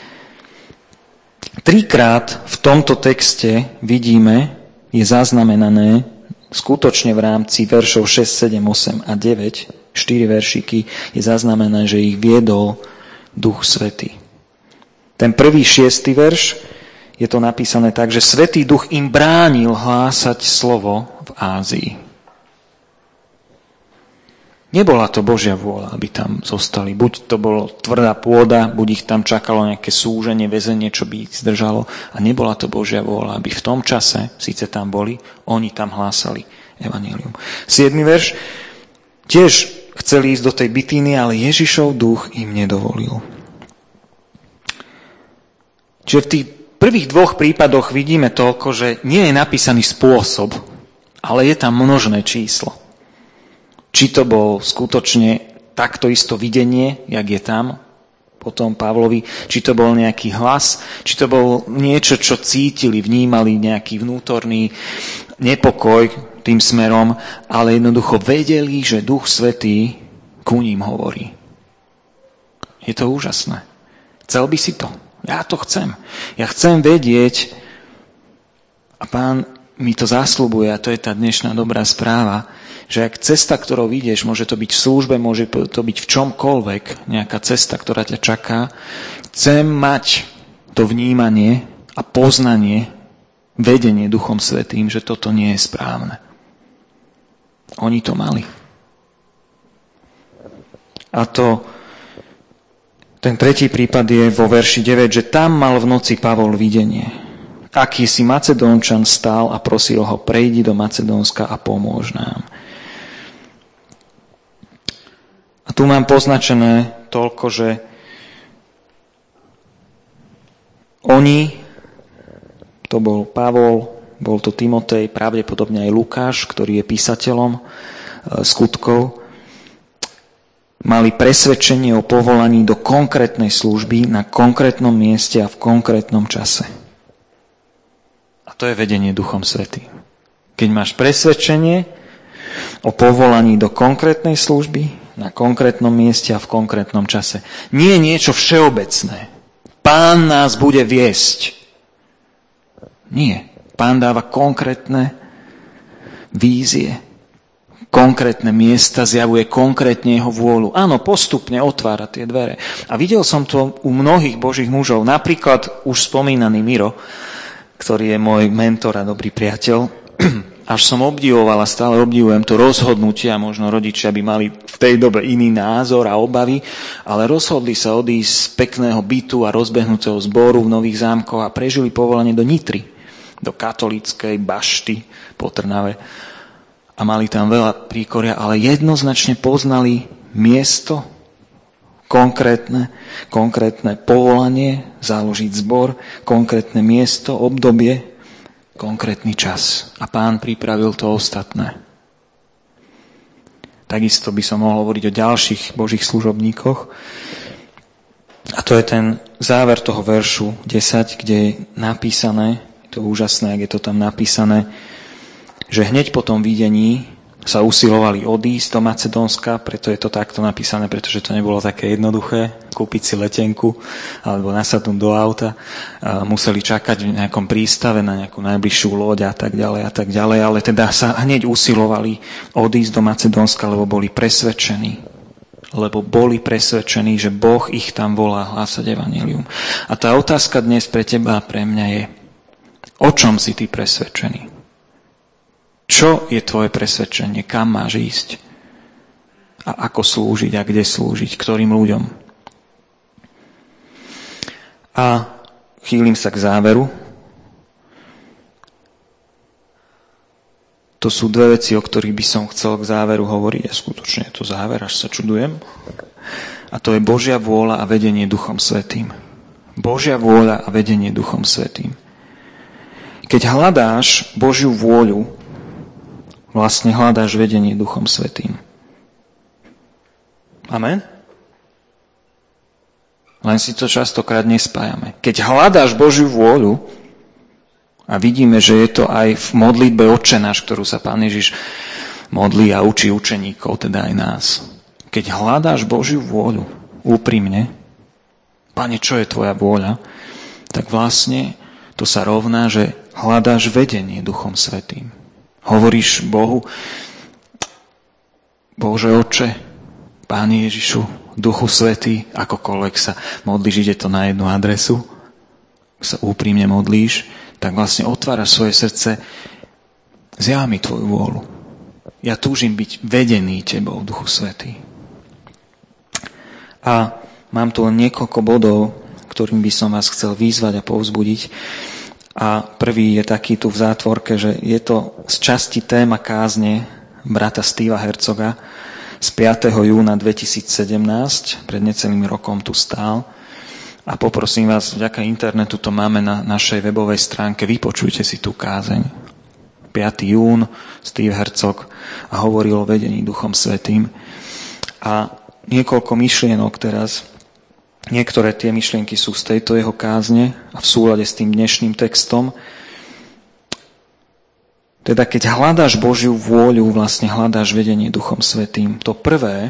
3-krát v tomto texte vidíme, je zaznamenané skutočne v rámci veršov 6, 7, 8 a 9, 4 veršiky, je zaznamené, že ich viedol Duch Svätý. Ten prvý 6. verš je to napísané tak, že Svätý Duch im bránil hlásať slovo v Ázii. Nebola to Božia vôľa, aby tam zostali. Buď to bolo tvrdá pôda, buď ich tam čakalo nejaké súženie, väzenie, čo by ich zdržalo. A nebola to Božia vôľa, aby v tom čase, síce tam boli, oni tam hlásali evanjelium. 7. verš, tiež chceli ísť do tej Bitíny, ale Ježišov duch im nedovolil. Čiže v tých prvých 2 prípadoch vidíme toľko, že nie je napísaný spôsob, ale je tam množné číslo. Či to bol skutočne takto isto videnie, jak je tam, potom Pavlovi, či to bol nejaký hlas, či to bol niečo, čo cítili, vnímali nejaký vnútorný nepokoj tým smerom, ale jednoducho vedeli, že Duch Svätý ku ním hovorí. Je to úžasné. Chcel by si to? Ja to chcem. Ja chcem vedieť, a Pán mi to zasľubuje, a to je tá dnešná dobrá správa, že ak cesta, ktorou ideš, môže to byť v službe, môže to byť v čomkoľvek, nejaká cesta, ktorá ťa čaká, chcem mať to vnímanie a poznanie, vedenie Duchom Svätým, že toto nie je správne. Oni to mali. A ten tretí prípad je vo verši 9, že tam mal v noci Pavol videnie. Akýsi Macedónčan stál a prosil ho, prejdi do Macedónska a pomôž nám. A tu mám poznačené toľko, že oni, to bol Pavol, bol to Timotej, pravdepodobne aj Lukáš, ktorý je písateľom skutkov, mali presvedčenie o povolaní do konkrétnej služby na konkrétnom mieste a v konkrétnom čase. A to je vedenie Duchom Svätým. Keď máš presvedčenie o povolaní do konkrétnej služby na konkrétnom mieste a v konkrétnom čase. Nie je niečo všeobecné. Pán nás bude viesť. Nie. Pán dáva konkrétne vízie, konkrétne miesta, zjavuje konkrétne jeho vôľu. Áno, postupne otvára tie dvere. A videl som to u mnohých Božích mužov. Napríklad už spomínaný Miro, ktorý je môj mentor a dobrý priateľ. Až som obdivoval a stále obdivujem to rozhodnutie, a možno rodičia by mali v tej dobe iný názor a obavy, ale rozhodli sa odísť z pekného bytu a rozbehnutého zboru v Nových Zámkoch a prežili povolanie do Nitry, do katolíckej bašty po Trnave. A mali tam veľa príkoria, ale jednoznačne poznali miesto, konkrétne povolanie, založiť zbor, konkrétne miesto, obdobie, konkrétny čas. A Pán pripravil to ostatné. Takisto by som mohol hovoriť o ďalších Božích služobníkoch. A to je ten záver toho veršu 10, kde je napísané, to je úžasné, ak je to tam napísané, že hneď po tom videní sa usilovali odísť do Macedónska, preto je to takto napísané, pretože to nebolo také jednoduché, kúpiť si letenku alebo nasadnúť do auta. Museli čakať v nejakom prístave na nejakú najbližšiu loď a tak ďalej, ale teda sa hneď usilovali odísť do Macedónska, lebo boli presvedčení, že Boh ich tam volá hlásať evanjelium. A tá otázka dnes pre teba a pre mňa je, o čom si ty presvedčený? Čo je tvoje presvedčenie? Kam máš ísť? A ako slúžiť? A kde slúžiť? Ktorým ľuďom? A chýlim sa k záveru. To sú dve veci, o ktorých by som chcel k záveru hovoriť. A skutočne je to záver, až sa čudujem. A to je Božia vôľa a vedenie Duchom Svätým. Božia vôľa a vedenie Duchom Svätým. Keď hľadáš Božiu vôľu, vlastne hľadáš vedenie Duchom Svätým. Amen? Len si to častokrát nespájame. Keď hľadáš Božiu vôľu, a vidíme, že je to aj v modlitbe Otče náš, ktorú sa Pán Ježiš modlí a učí učeníkov, teda aj nás. Keď hľadáš Božiu vôľu úprimne, Pane, čo je tvoja vôľa, tak vlastne to sa rovná, že hľadáš vedenie Duchom Svätým. Hovoríš Bohu, Bože Otče, Páne Ježišu, Duchu Svätý, akokoľvek sa modlíš, ide to na jednu adresu, sa úprimne modlíš, tak vlastne otváraš svoje srdce, zjav mi tvoju vôľu. Ja túžim byť vedený tebou, Duchu Svätý. A mám tu len niekoľko bodov, ktorým by som vás chcel vyzvať a povzbudiť. A prvý je taký tu v zátvorke, že je to z časti téma kázne brata Steva Herzoga z 5. júna 2017, pred necelým rokom tu stál. A poprosím vás, vďaka internetu to máme na našej webovej stránke, vypočujte si tú kázeň. 5. jún, Steve Herzog a hovoril o vedení Duchom Svätým. A niekoľko myšlienok teraz. Niektoré tie myšlienky sú z tejto jeho kázne a v súlade s tým dnešným textom. Teda keď hľadáš Božiu vôľu, vlastne hľadáš vedenie Duchom Svätým. To prvé,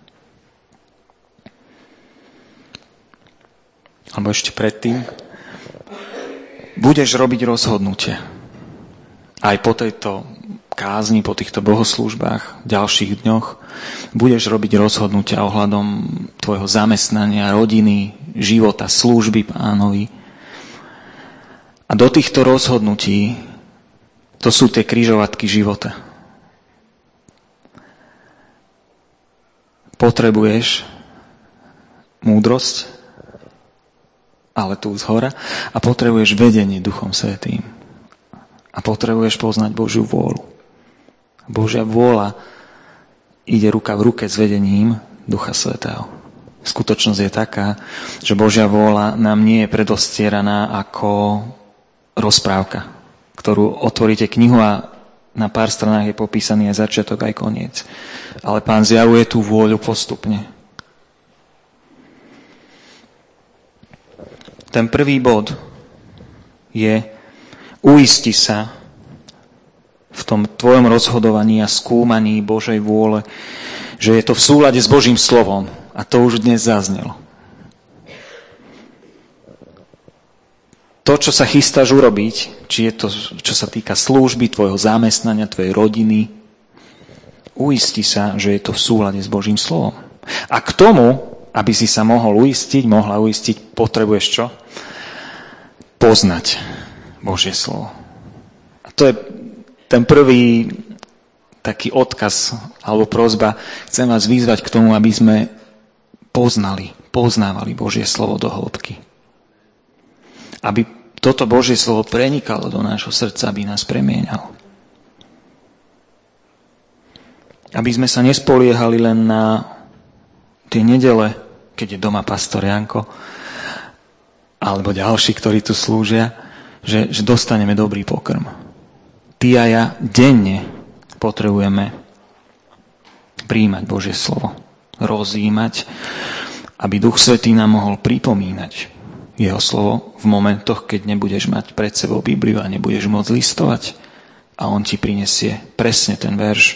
alebo ešte predtým, budeš robiť rozhodnutie. Aj po tejto kázni, po týchto bohoslúžbách, v ďalších dňoch, budeš robiť rozhodnutia ohľadom tvojho zamestnania, rodiny, života, služby Pánovi. A do týchto rozhodnutí, to sú tie križovatky života. Potrebuješ múdrosť, ale tu zhora, a potrebuješ vedenie Duchom Svätým. A potrebuješ poznať Božiu vôľu. Božia vôľa ide ruka v ruke s vedením Ducha Svätého. Skutočnosť je taká, že Božia vôľa nám nie je predostieraná ako rozprávka, ktorú otvoríte knihu a na pár stranách je popísaný aj začiatok, aj koniec. Ale Pán zjavuje tú vôľu postupne. Ten prvý bod je uisti sa v tom tvojom rozhodovaní a skúmaní Božej vôle, že je to v súlade s Božím slovom. A to už dnes zaznelo. To, čo sa chystáš urobiť, či je to, čo sa týka služby, tvojho zamestnania, tvojej rodiny, uisti sa, že je to v súlade s Božím slovom. A k tomu, aby si sa mohla uistiť, potrebuješ čo? Poznať Božie slovo. A to je ten prvý taký odkaz alebo prosba. Chcem vás vyzvať k tomu, aby sme poznávali Božie slovo do hĺbky. Aby toto Božie slovo prenikalo do nášho srdca, aby nás premieňalo. Aby sme sa nespoliehali len na tie nedele, keď je doma pastor Janko, alebo ďalší, ktorí tu slúžia, že dostaneme dobrý pokrm. Ty a ja denne potrebujeme prijímať Božie slovo, rozjímať, aby Duch Svätý nám mohol pripomínať jeho slovo v momentoch, keď nebudeš mať pred sebou Bibliu a nebudeš môcť listovať a on ti prinesie presne ten verš.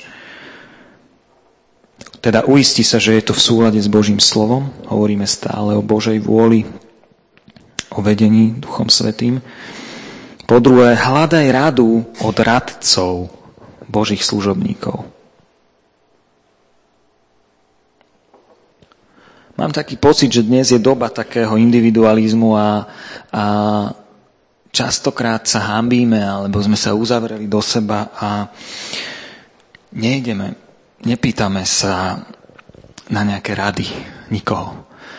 Teda uisti sa, že je to v súlade s Božím slovom. Hovoríme stále o Božej vôli, o vedení Duchom Svätým. Po druhé, hľadaj radu od radcov Božích služobníkov. Mám taký pocit, že dnes je doba takého individualizmu a častokrát sa hanbíme, alebo sme sa uzavreli do seba a nepýtame sa na nejaké rady nikoho.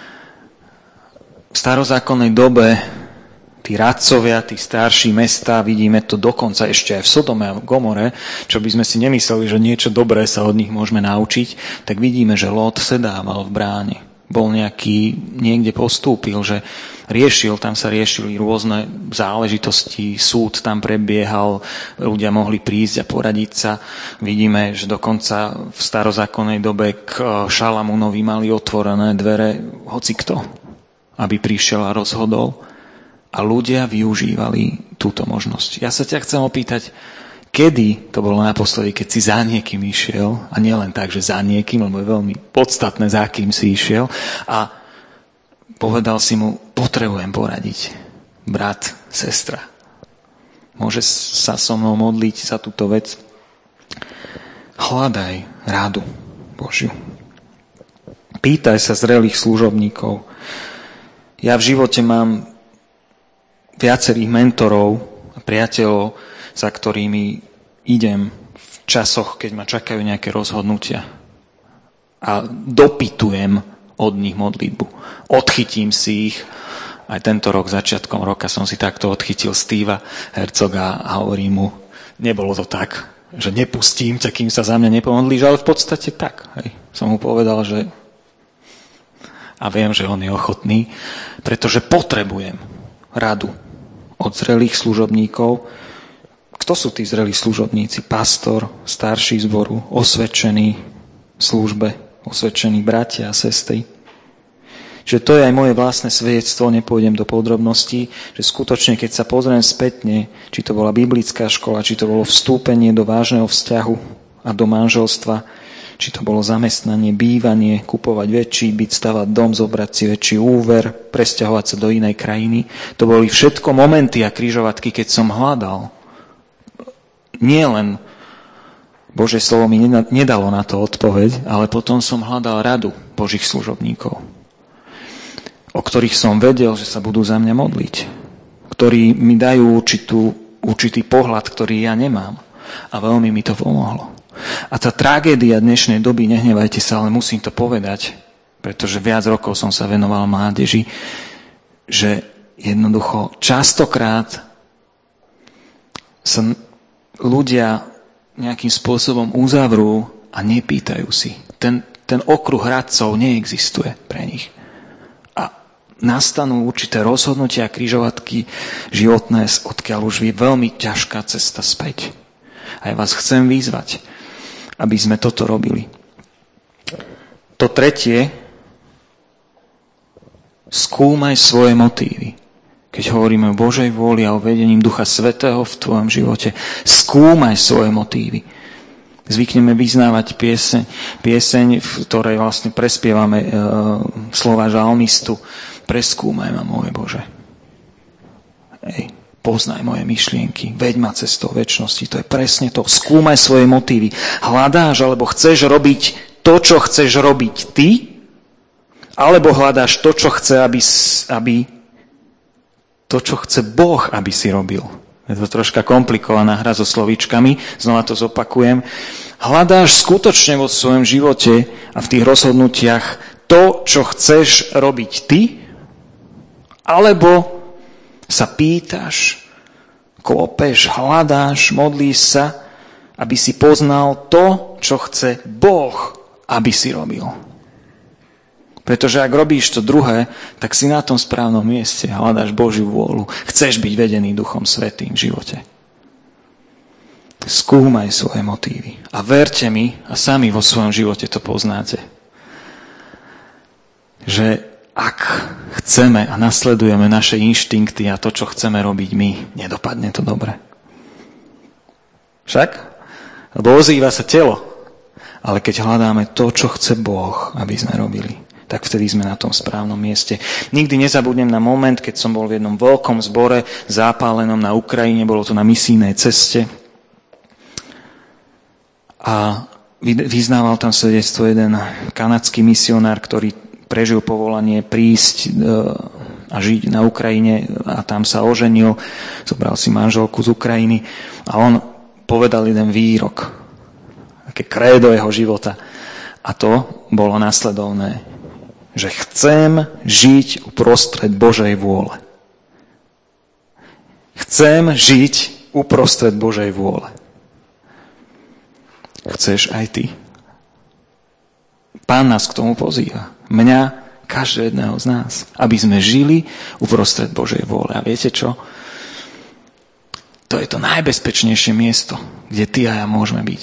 V starozákonnej dobe tí radcovia, tí starší mesta, vidíme to dokonca ešte aj v Sodome a v Gomore, čo by sme si nemysleli, že niečo dobré sa od nich môžeme naučiť, tak vidíme, že Lót sedával v bráne. Niekde postúpil, že tam sa riešili rôzne záležitosti, súd tam prebiehal, ľudia mohli prísť a poradiť sa. Vidíme, že dokonca v starozákonnej dobe k Šalamúnovi mali otvorené dvere hocikto, aby prišiel a rozhodol. A ľudia využívali túto možnosť. Ja sa ťa chcem opýtať, kedy to bolo naposledy, keď si za niekým išiel, a nielen tak, že za niekým, lebo je veľmi podstatné, za kým si išiel, a povedal si mu, potrebujem poradiť, brat, sestra. Môže sa so mnou modliť za túto vec? Hľadaj rádu Božiu. Pýtaj sa zrelých služobníkov. Ja v živote mám viacerých mentorov a priateľov, za ktorými idem v časoch, keď ma čakajú nejaké rozhodnutia. A dopytujem od nich modlitbu. Odchytím si ich. Aj tento rok, začiatkom roka som si takto odchytil Steva Herzoga a hovorím mu, nebolo to tak, že nepustím ťa, kým sa za mňa nepomodlíš, ale v podstate tak. Hej. Som mu povedal, že a viem, že on je ochotný, pretože potrebujem radu od zrelých služobníkov. Kto sú tí zrelí služobníci? Pastor, starší zboru, osvedčení v službe, osvedčení bratia a sestry. Čiže to je aj moje vlastné svedectvo, nepôjdem do podrobností, že skutočne, keď sa pozriem spätne, či to bola biblická škola, či to bolo vstúpenie do vážneho vzťahu a do manželstva, či to bolo zamestnanie, bývanie, kupovať väčší byt, stavať dom, zobrať si väčší úver, presťahovať sa do inej krajiny. To boli všetko momenty a križovatky, keď som hľadal. Nie len Božie slovo mi nedalo na to odpoveď, ale potom som hľadal radu Božích služobníkov, o ktorých som vedel, že sa budú za mňa modliť, ktorí mi dajú určitý pohľad, ktorý ja nemám. A veľmi mi to pomohlo. A tá tragédia dnešnej doby, nehnevajte sa, ale musím to povedať, pretože viac rokov som sa venoval mládeži, že jednoducho častokrát sa ľudia nejakým spôsobom uzavrú a nepýtajú si. Ten okruh radcov neexistuje pre nich. A nastanú určité rozhodnutia a križovatky životné, odkiaľ už je veľmi ťažká cesta späť. A ja vás chcem vyzvať, aby sme toto robili. To tretie, skúmaj svoje motívy. Keď hovoríme o Božej vôli a o vedením Ducha Svätého v tvojom živote, skúmaj svoje motívy. Zvykneme vyznávať pieseň, v ktorej vlastne prespievame slova žalmistu. Preskúmaj ma, môj Bože. Poznaj moje myšlienky, veď ma cestou večnosti. To je presne to. Skúmaj svoje motívy. Hľadáš, alebo chceš robiť to, čo chceš robiť ty, alebo hľadáš to, čo chce, to, čo chce Boh, aby si robil. Je to troška komplikovaná hra so slovíčkami, znova to zopakujem. Hľadáš skutočne vo svojom živote a v tých rozhodnutiach to, čo chceš robiť ty, alebo sa pýtaš, klopeš, hľadáš, modlíš sa, aby si poznal to, čo chce Boh, aby si robil. Pretože ak robíš to druhé, tak si na tom správnom mieste, hľadáš Božiu vôľu. Chceš byť vedený Duchom Svätým v živote. Skúmaj svoje motívy. A verte mi, a sami vo svojom živote to poznáte, že ak chceme a nasledujeme naše inštinkty a to, čo chceme robiť my, nedopadne to dobre. Však? Lebo ozýva sa telo. Ale keď hľadáme to, čo chce Boh, aby sme robili, tak vtedy sme na tom správnom mieste. Nikdy nezabudnem na moment, keď som bol v jednom veľkom zbore zápálenom na Ukrajine, bolo to na misijnej ceste. A vyznával tam svedectvo jeden kanadský misionár, ktorý prežil povolanie prísť a žiť na Ukrajine a tam sa oženil, zobral si manželku z Ukrajiny a on povedal jeden výrok, také krédo jeho života. A to bolo nasledovné, že chcem žiť uprostred Božej vôle. Chcem žiť uprostred Božej vôle. Chceš aj ty? Pán nás k tomu pozýva. Mňa, každého z nás. Aby sme žili uprostred Božej vôle. A viete čo? To je to najbezpečnejšie miesto, kde ty a ja môžeme byť.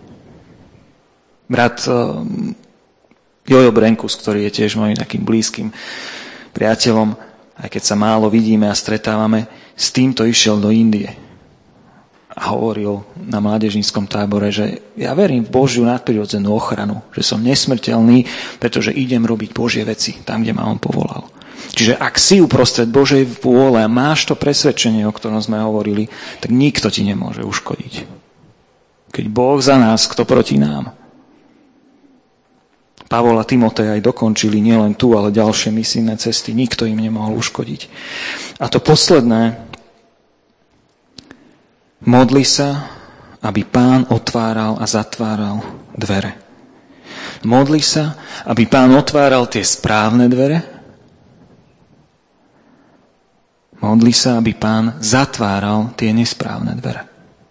Brat Jojo Brenkus, ktorý je tiež môjim takým blízkym priateľom, aj keď sa málo vidíme a stretávame, s týmto išiel do Indie. A hovoril na mládežníckom tábore, že ja verím v Božiu nadprirodzenú ochranu, že som nesmrteľný, pretože idem robiť Božie veci tam, kde ma on povolal. Čiže ak si uprostred Božej vôle a máš to presvedčenie, o ktorom sme hovorili, tak nikto ti nemôže uškodiť. Keď Boh za nás, kto proti nám? Pavol a Timotej aj dokončili nielen tu, ale ďalšie misijné cesty. Nikto im nemohol uškodiť. A to posledné, modli sa, aby Pán otváral a zatváral dvere. Modli sa, aby Pán otváral tie správne dvere. Modli sa, aby Pán zatváral tie nesprávne dvere.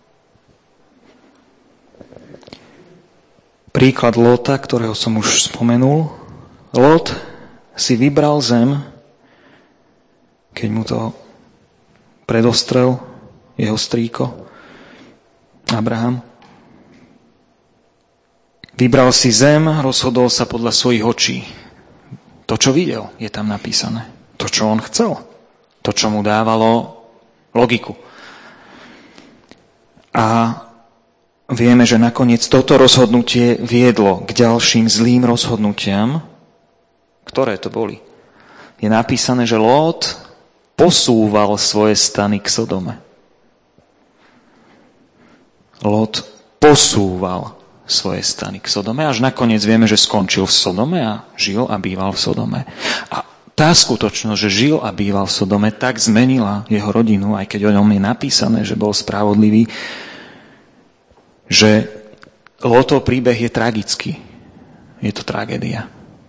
Príklad Lóta, ktorého som už spomenul. Lót si vybral zem, keď mu to predostrel jeho strýko Abraham. Vybral si zem, rozhodol sa podľa svojich očí. To, čo videl, je tam napísané. To, čo on chcel. To, čo mu dávalo logiku. A vieme, že nakoniec toto rozhodnutie viedlo k ďalším zlým rozhodnutiam. Ktoré to boli? Je napísané, že Lót posúval svoje stany k Sodome. Lót posúval svoje stany k Sodome, až nakoniec vieme, že skončil v Sodome a žil a býval v Sodome. A tá skutočnosť, že žil a býval v Sodome, tak zmenila jeho rodinu, aj keď o ňom je napísané, že bol spravodlivý, že Lótov príbeh je tragický. Je to tragédia.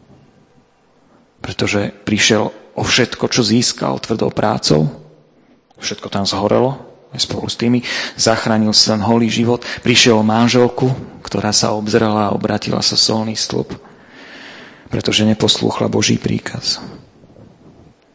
Pretože prišiel o všetko, čo získal tvrdou prácou. Všetko tam zhorelo, aj spolu s tými. Zachránil si len holý život. Prišiel o manželku, ktorá sa obzrela a obratila sa solný stĺp. Pretože neposlúchla Boží príkaz.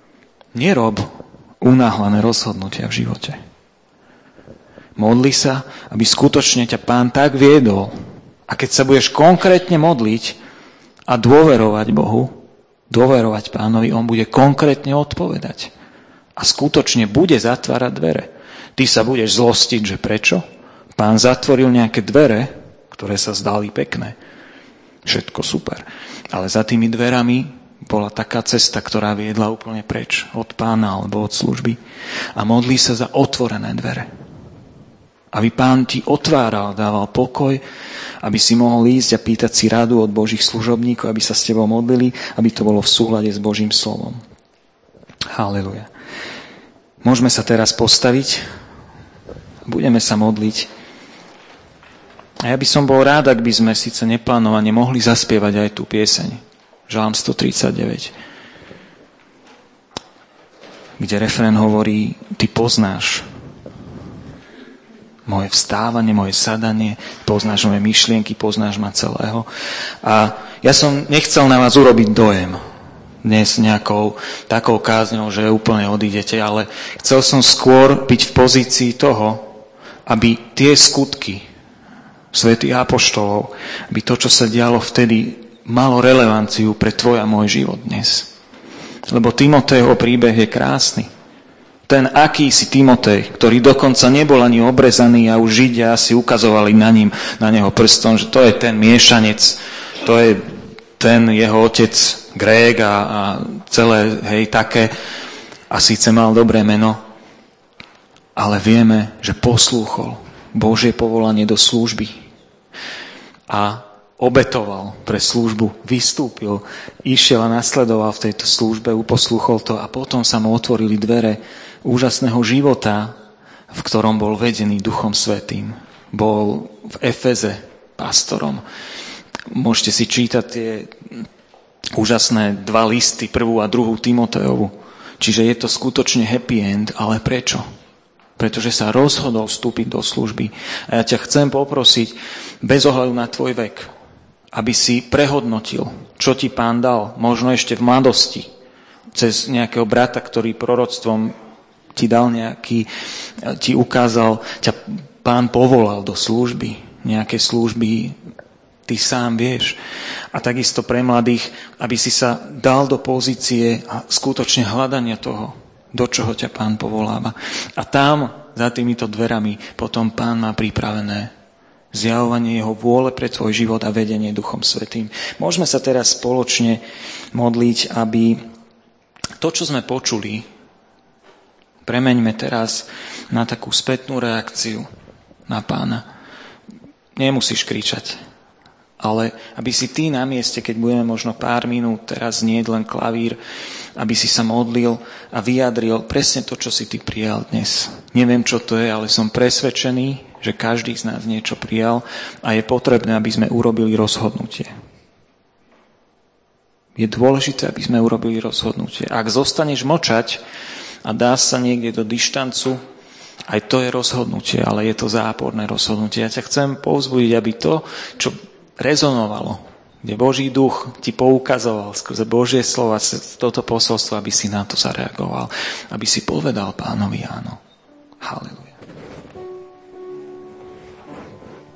nerob unáhlané rozhodnutia v živote. Modli sa, aby skutočne ťa Pán tak viedol. A keď sa budeš konkrétne modliť a dôverovať Bohu, dôverovať Pánovi, on bude konkrétne odpovedať. A skutočne bude zatvárať dvere. Ty sa budeš zlostiť, že prečo? Pán zatvoril nejaké dvere, ktoré sa zdali pekné. Všetko super. Ale za tými dverami bola taká cesta, ktorá viedla úplne preč od Pána alebo od služby. A modlí sa za otvorené dvere. Aby Pán ti otváral, dával pokoj, aby si mohol ísť a pýtať si radu od Božích služobníkov, aby sa s tebou modlili, aby to bolo v súlade s Božím slovom. Haleluja. Môžeme sa teraz postaviť, budeme sa modliť. A ja by som bol rád, ak by sme síce neplánovane mohli zaspievať aj tú pieseň. Žalm 139. Kde refrén hovorí, ty poznáš moje vstávanie, moje sadanie, poznáš moje myšlienky, poznáš ma celého. A ja som nechcel na vás urobiť dojem dnes nejakou takou kázňou, že úplne odídete, ale chcel som skôr byť v pozícii toho, aby tie skutky svätých apoštolov, aby to, čo sa dialo vtedy, malo relevanciu pre tvoj a môj život dnes. Lebo Timotejho príbeh je krásny. Ten akýsi Timotej, ktorý dokonca nebol ani obrezaný a už Židia si ukazovali na neho prstom, že to je ten miešanec, to je ten jeho otec Grék a celé, také. A síce mal dobré meno, ale vieme, že poslúchol Božie povolanie do služby a obetoval pre službu, vystúpil, išiel a nasledoval v tejto službe, uposlúchol to a potom sa mu otvorili dvere úžasného života, v ktorom bol vedený Duchom Svätým. Bol v Efeze pastorom. Môžete si čítať tie úžasné 2 listy, 1. a 2. Timotejovu. Čiže je to skutočne happy end, ale prečo? Pretože sa rozhodol vstúpiť do služby. A ja ťa chcem poprosiť, bez ohľadu na tvoj vek, aby si prehodnotil, čo ti Pán dal, možno ešte v mladosti, cez nejakého brata, ktorý proroctvom ti dal ti ukázal, ťa Pán povolal do služby, nejaké služby, ty sám vieš. A takisto pre mladých, aby si sa dal do pozície a skutočne hľadania toho, do čoho ťa Pán povoláva. A tam, za týmito dverami, potom Pán má pripravené zjavovanie jeho vôle pre tvoj život a vedenie Duchom Svätým. Môžeme sa teraz spoločne modliť, aby to, čo sme počuli, premeňme teraz na takú spätnú reakciu na Pána. Nemusíš kričať, ale aby si ty na mieste, keď budeme možno pár minút teraz znieť len klavír, aby si sa modlil a vyjadril presne to, čo si ty prijal dnes. Neviem, čo to je, ale som presvedčený, že každý z nás niečo prijal a je potrebné, aby sme urobili rozhodnutie. Je dôležité, aby sme urobili rozhodnutie. Ak zostaneš mlčať a dáš sa niekde do dištancu, aj to je rozhodnutie, ale je to záporné rozhodnutie. Ja ťa chcem povzbudiť, aby to, čo rezonovalo, kde Boží duch ti poukazoval skrze Božie slova, toto posolstvo, aby si na to zareagoval, aby si povedal Pánovi áno. Halleluja.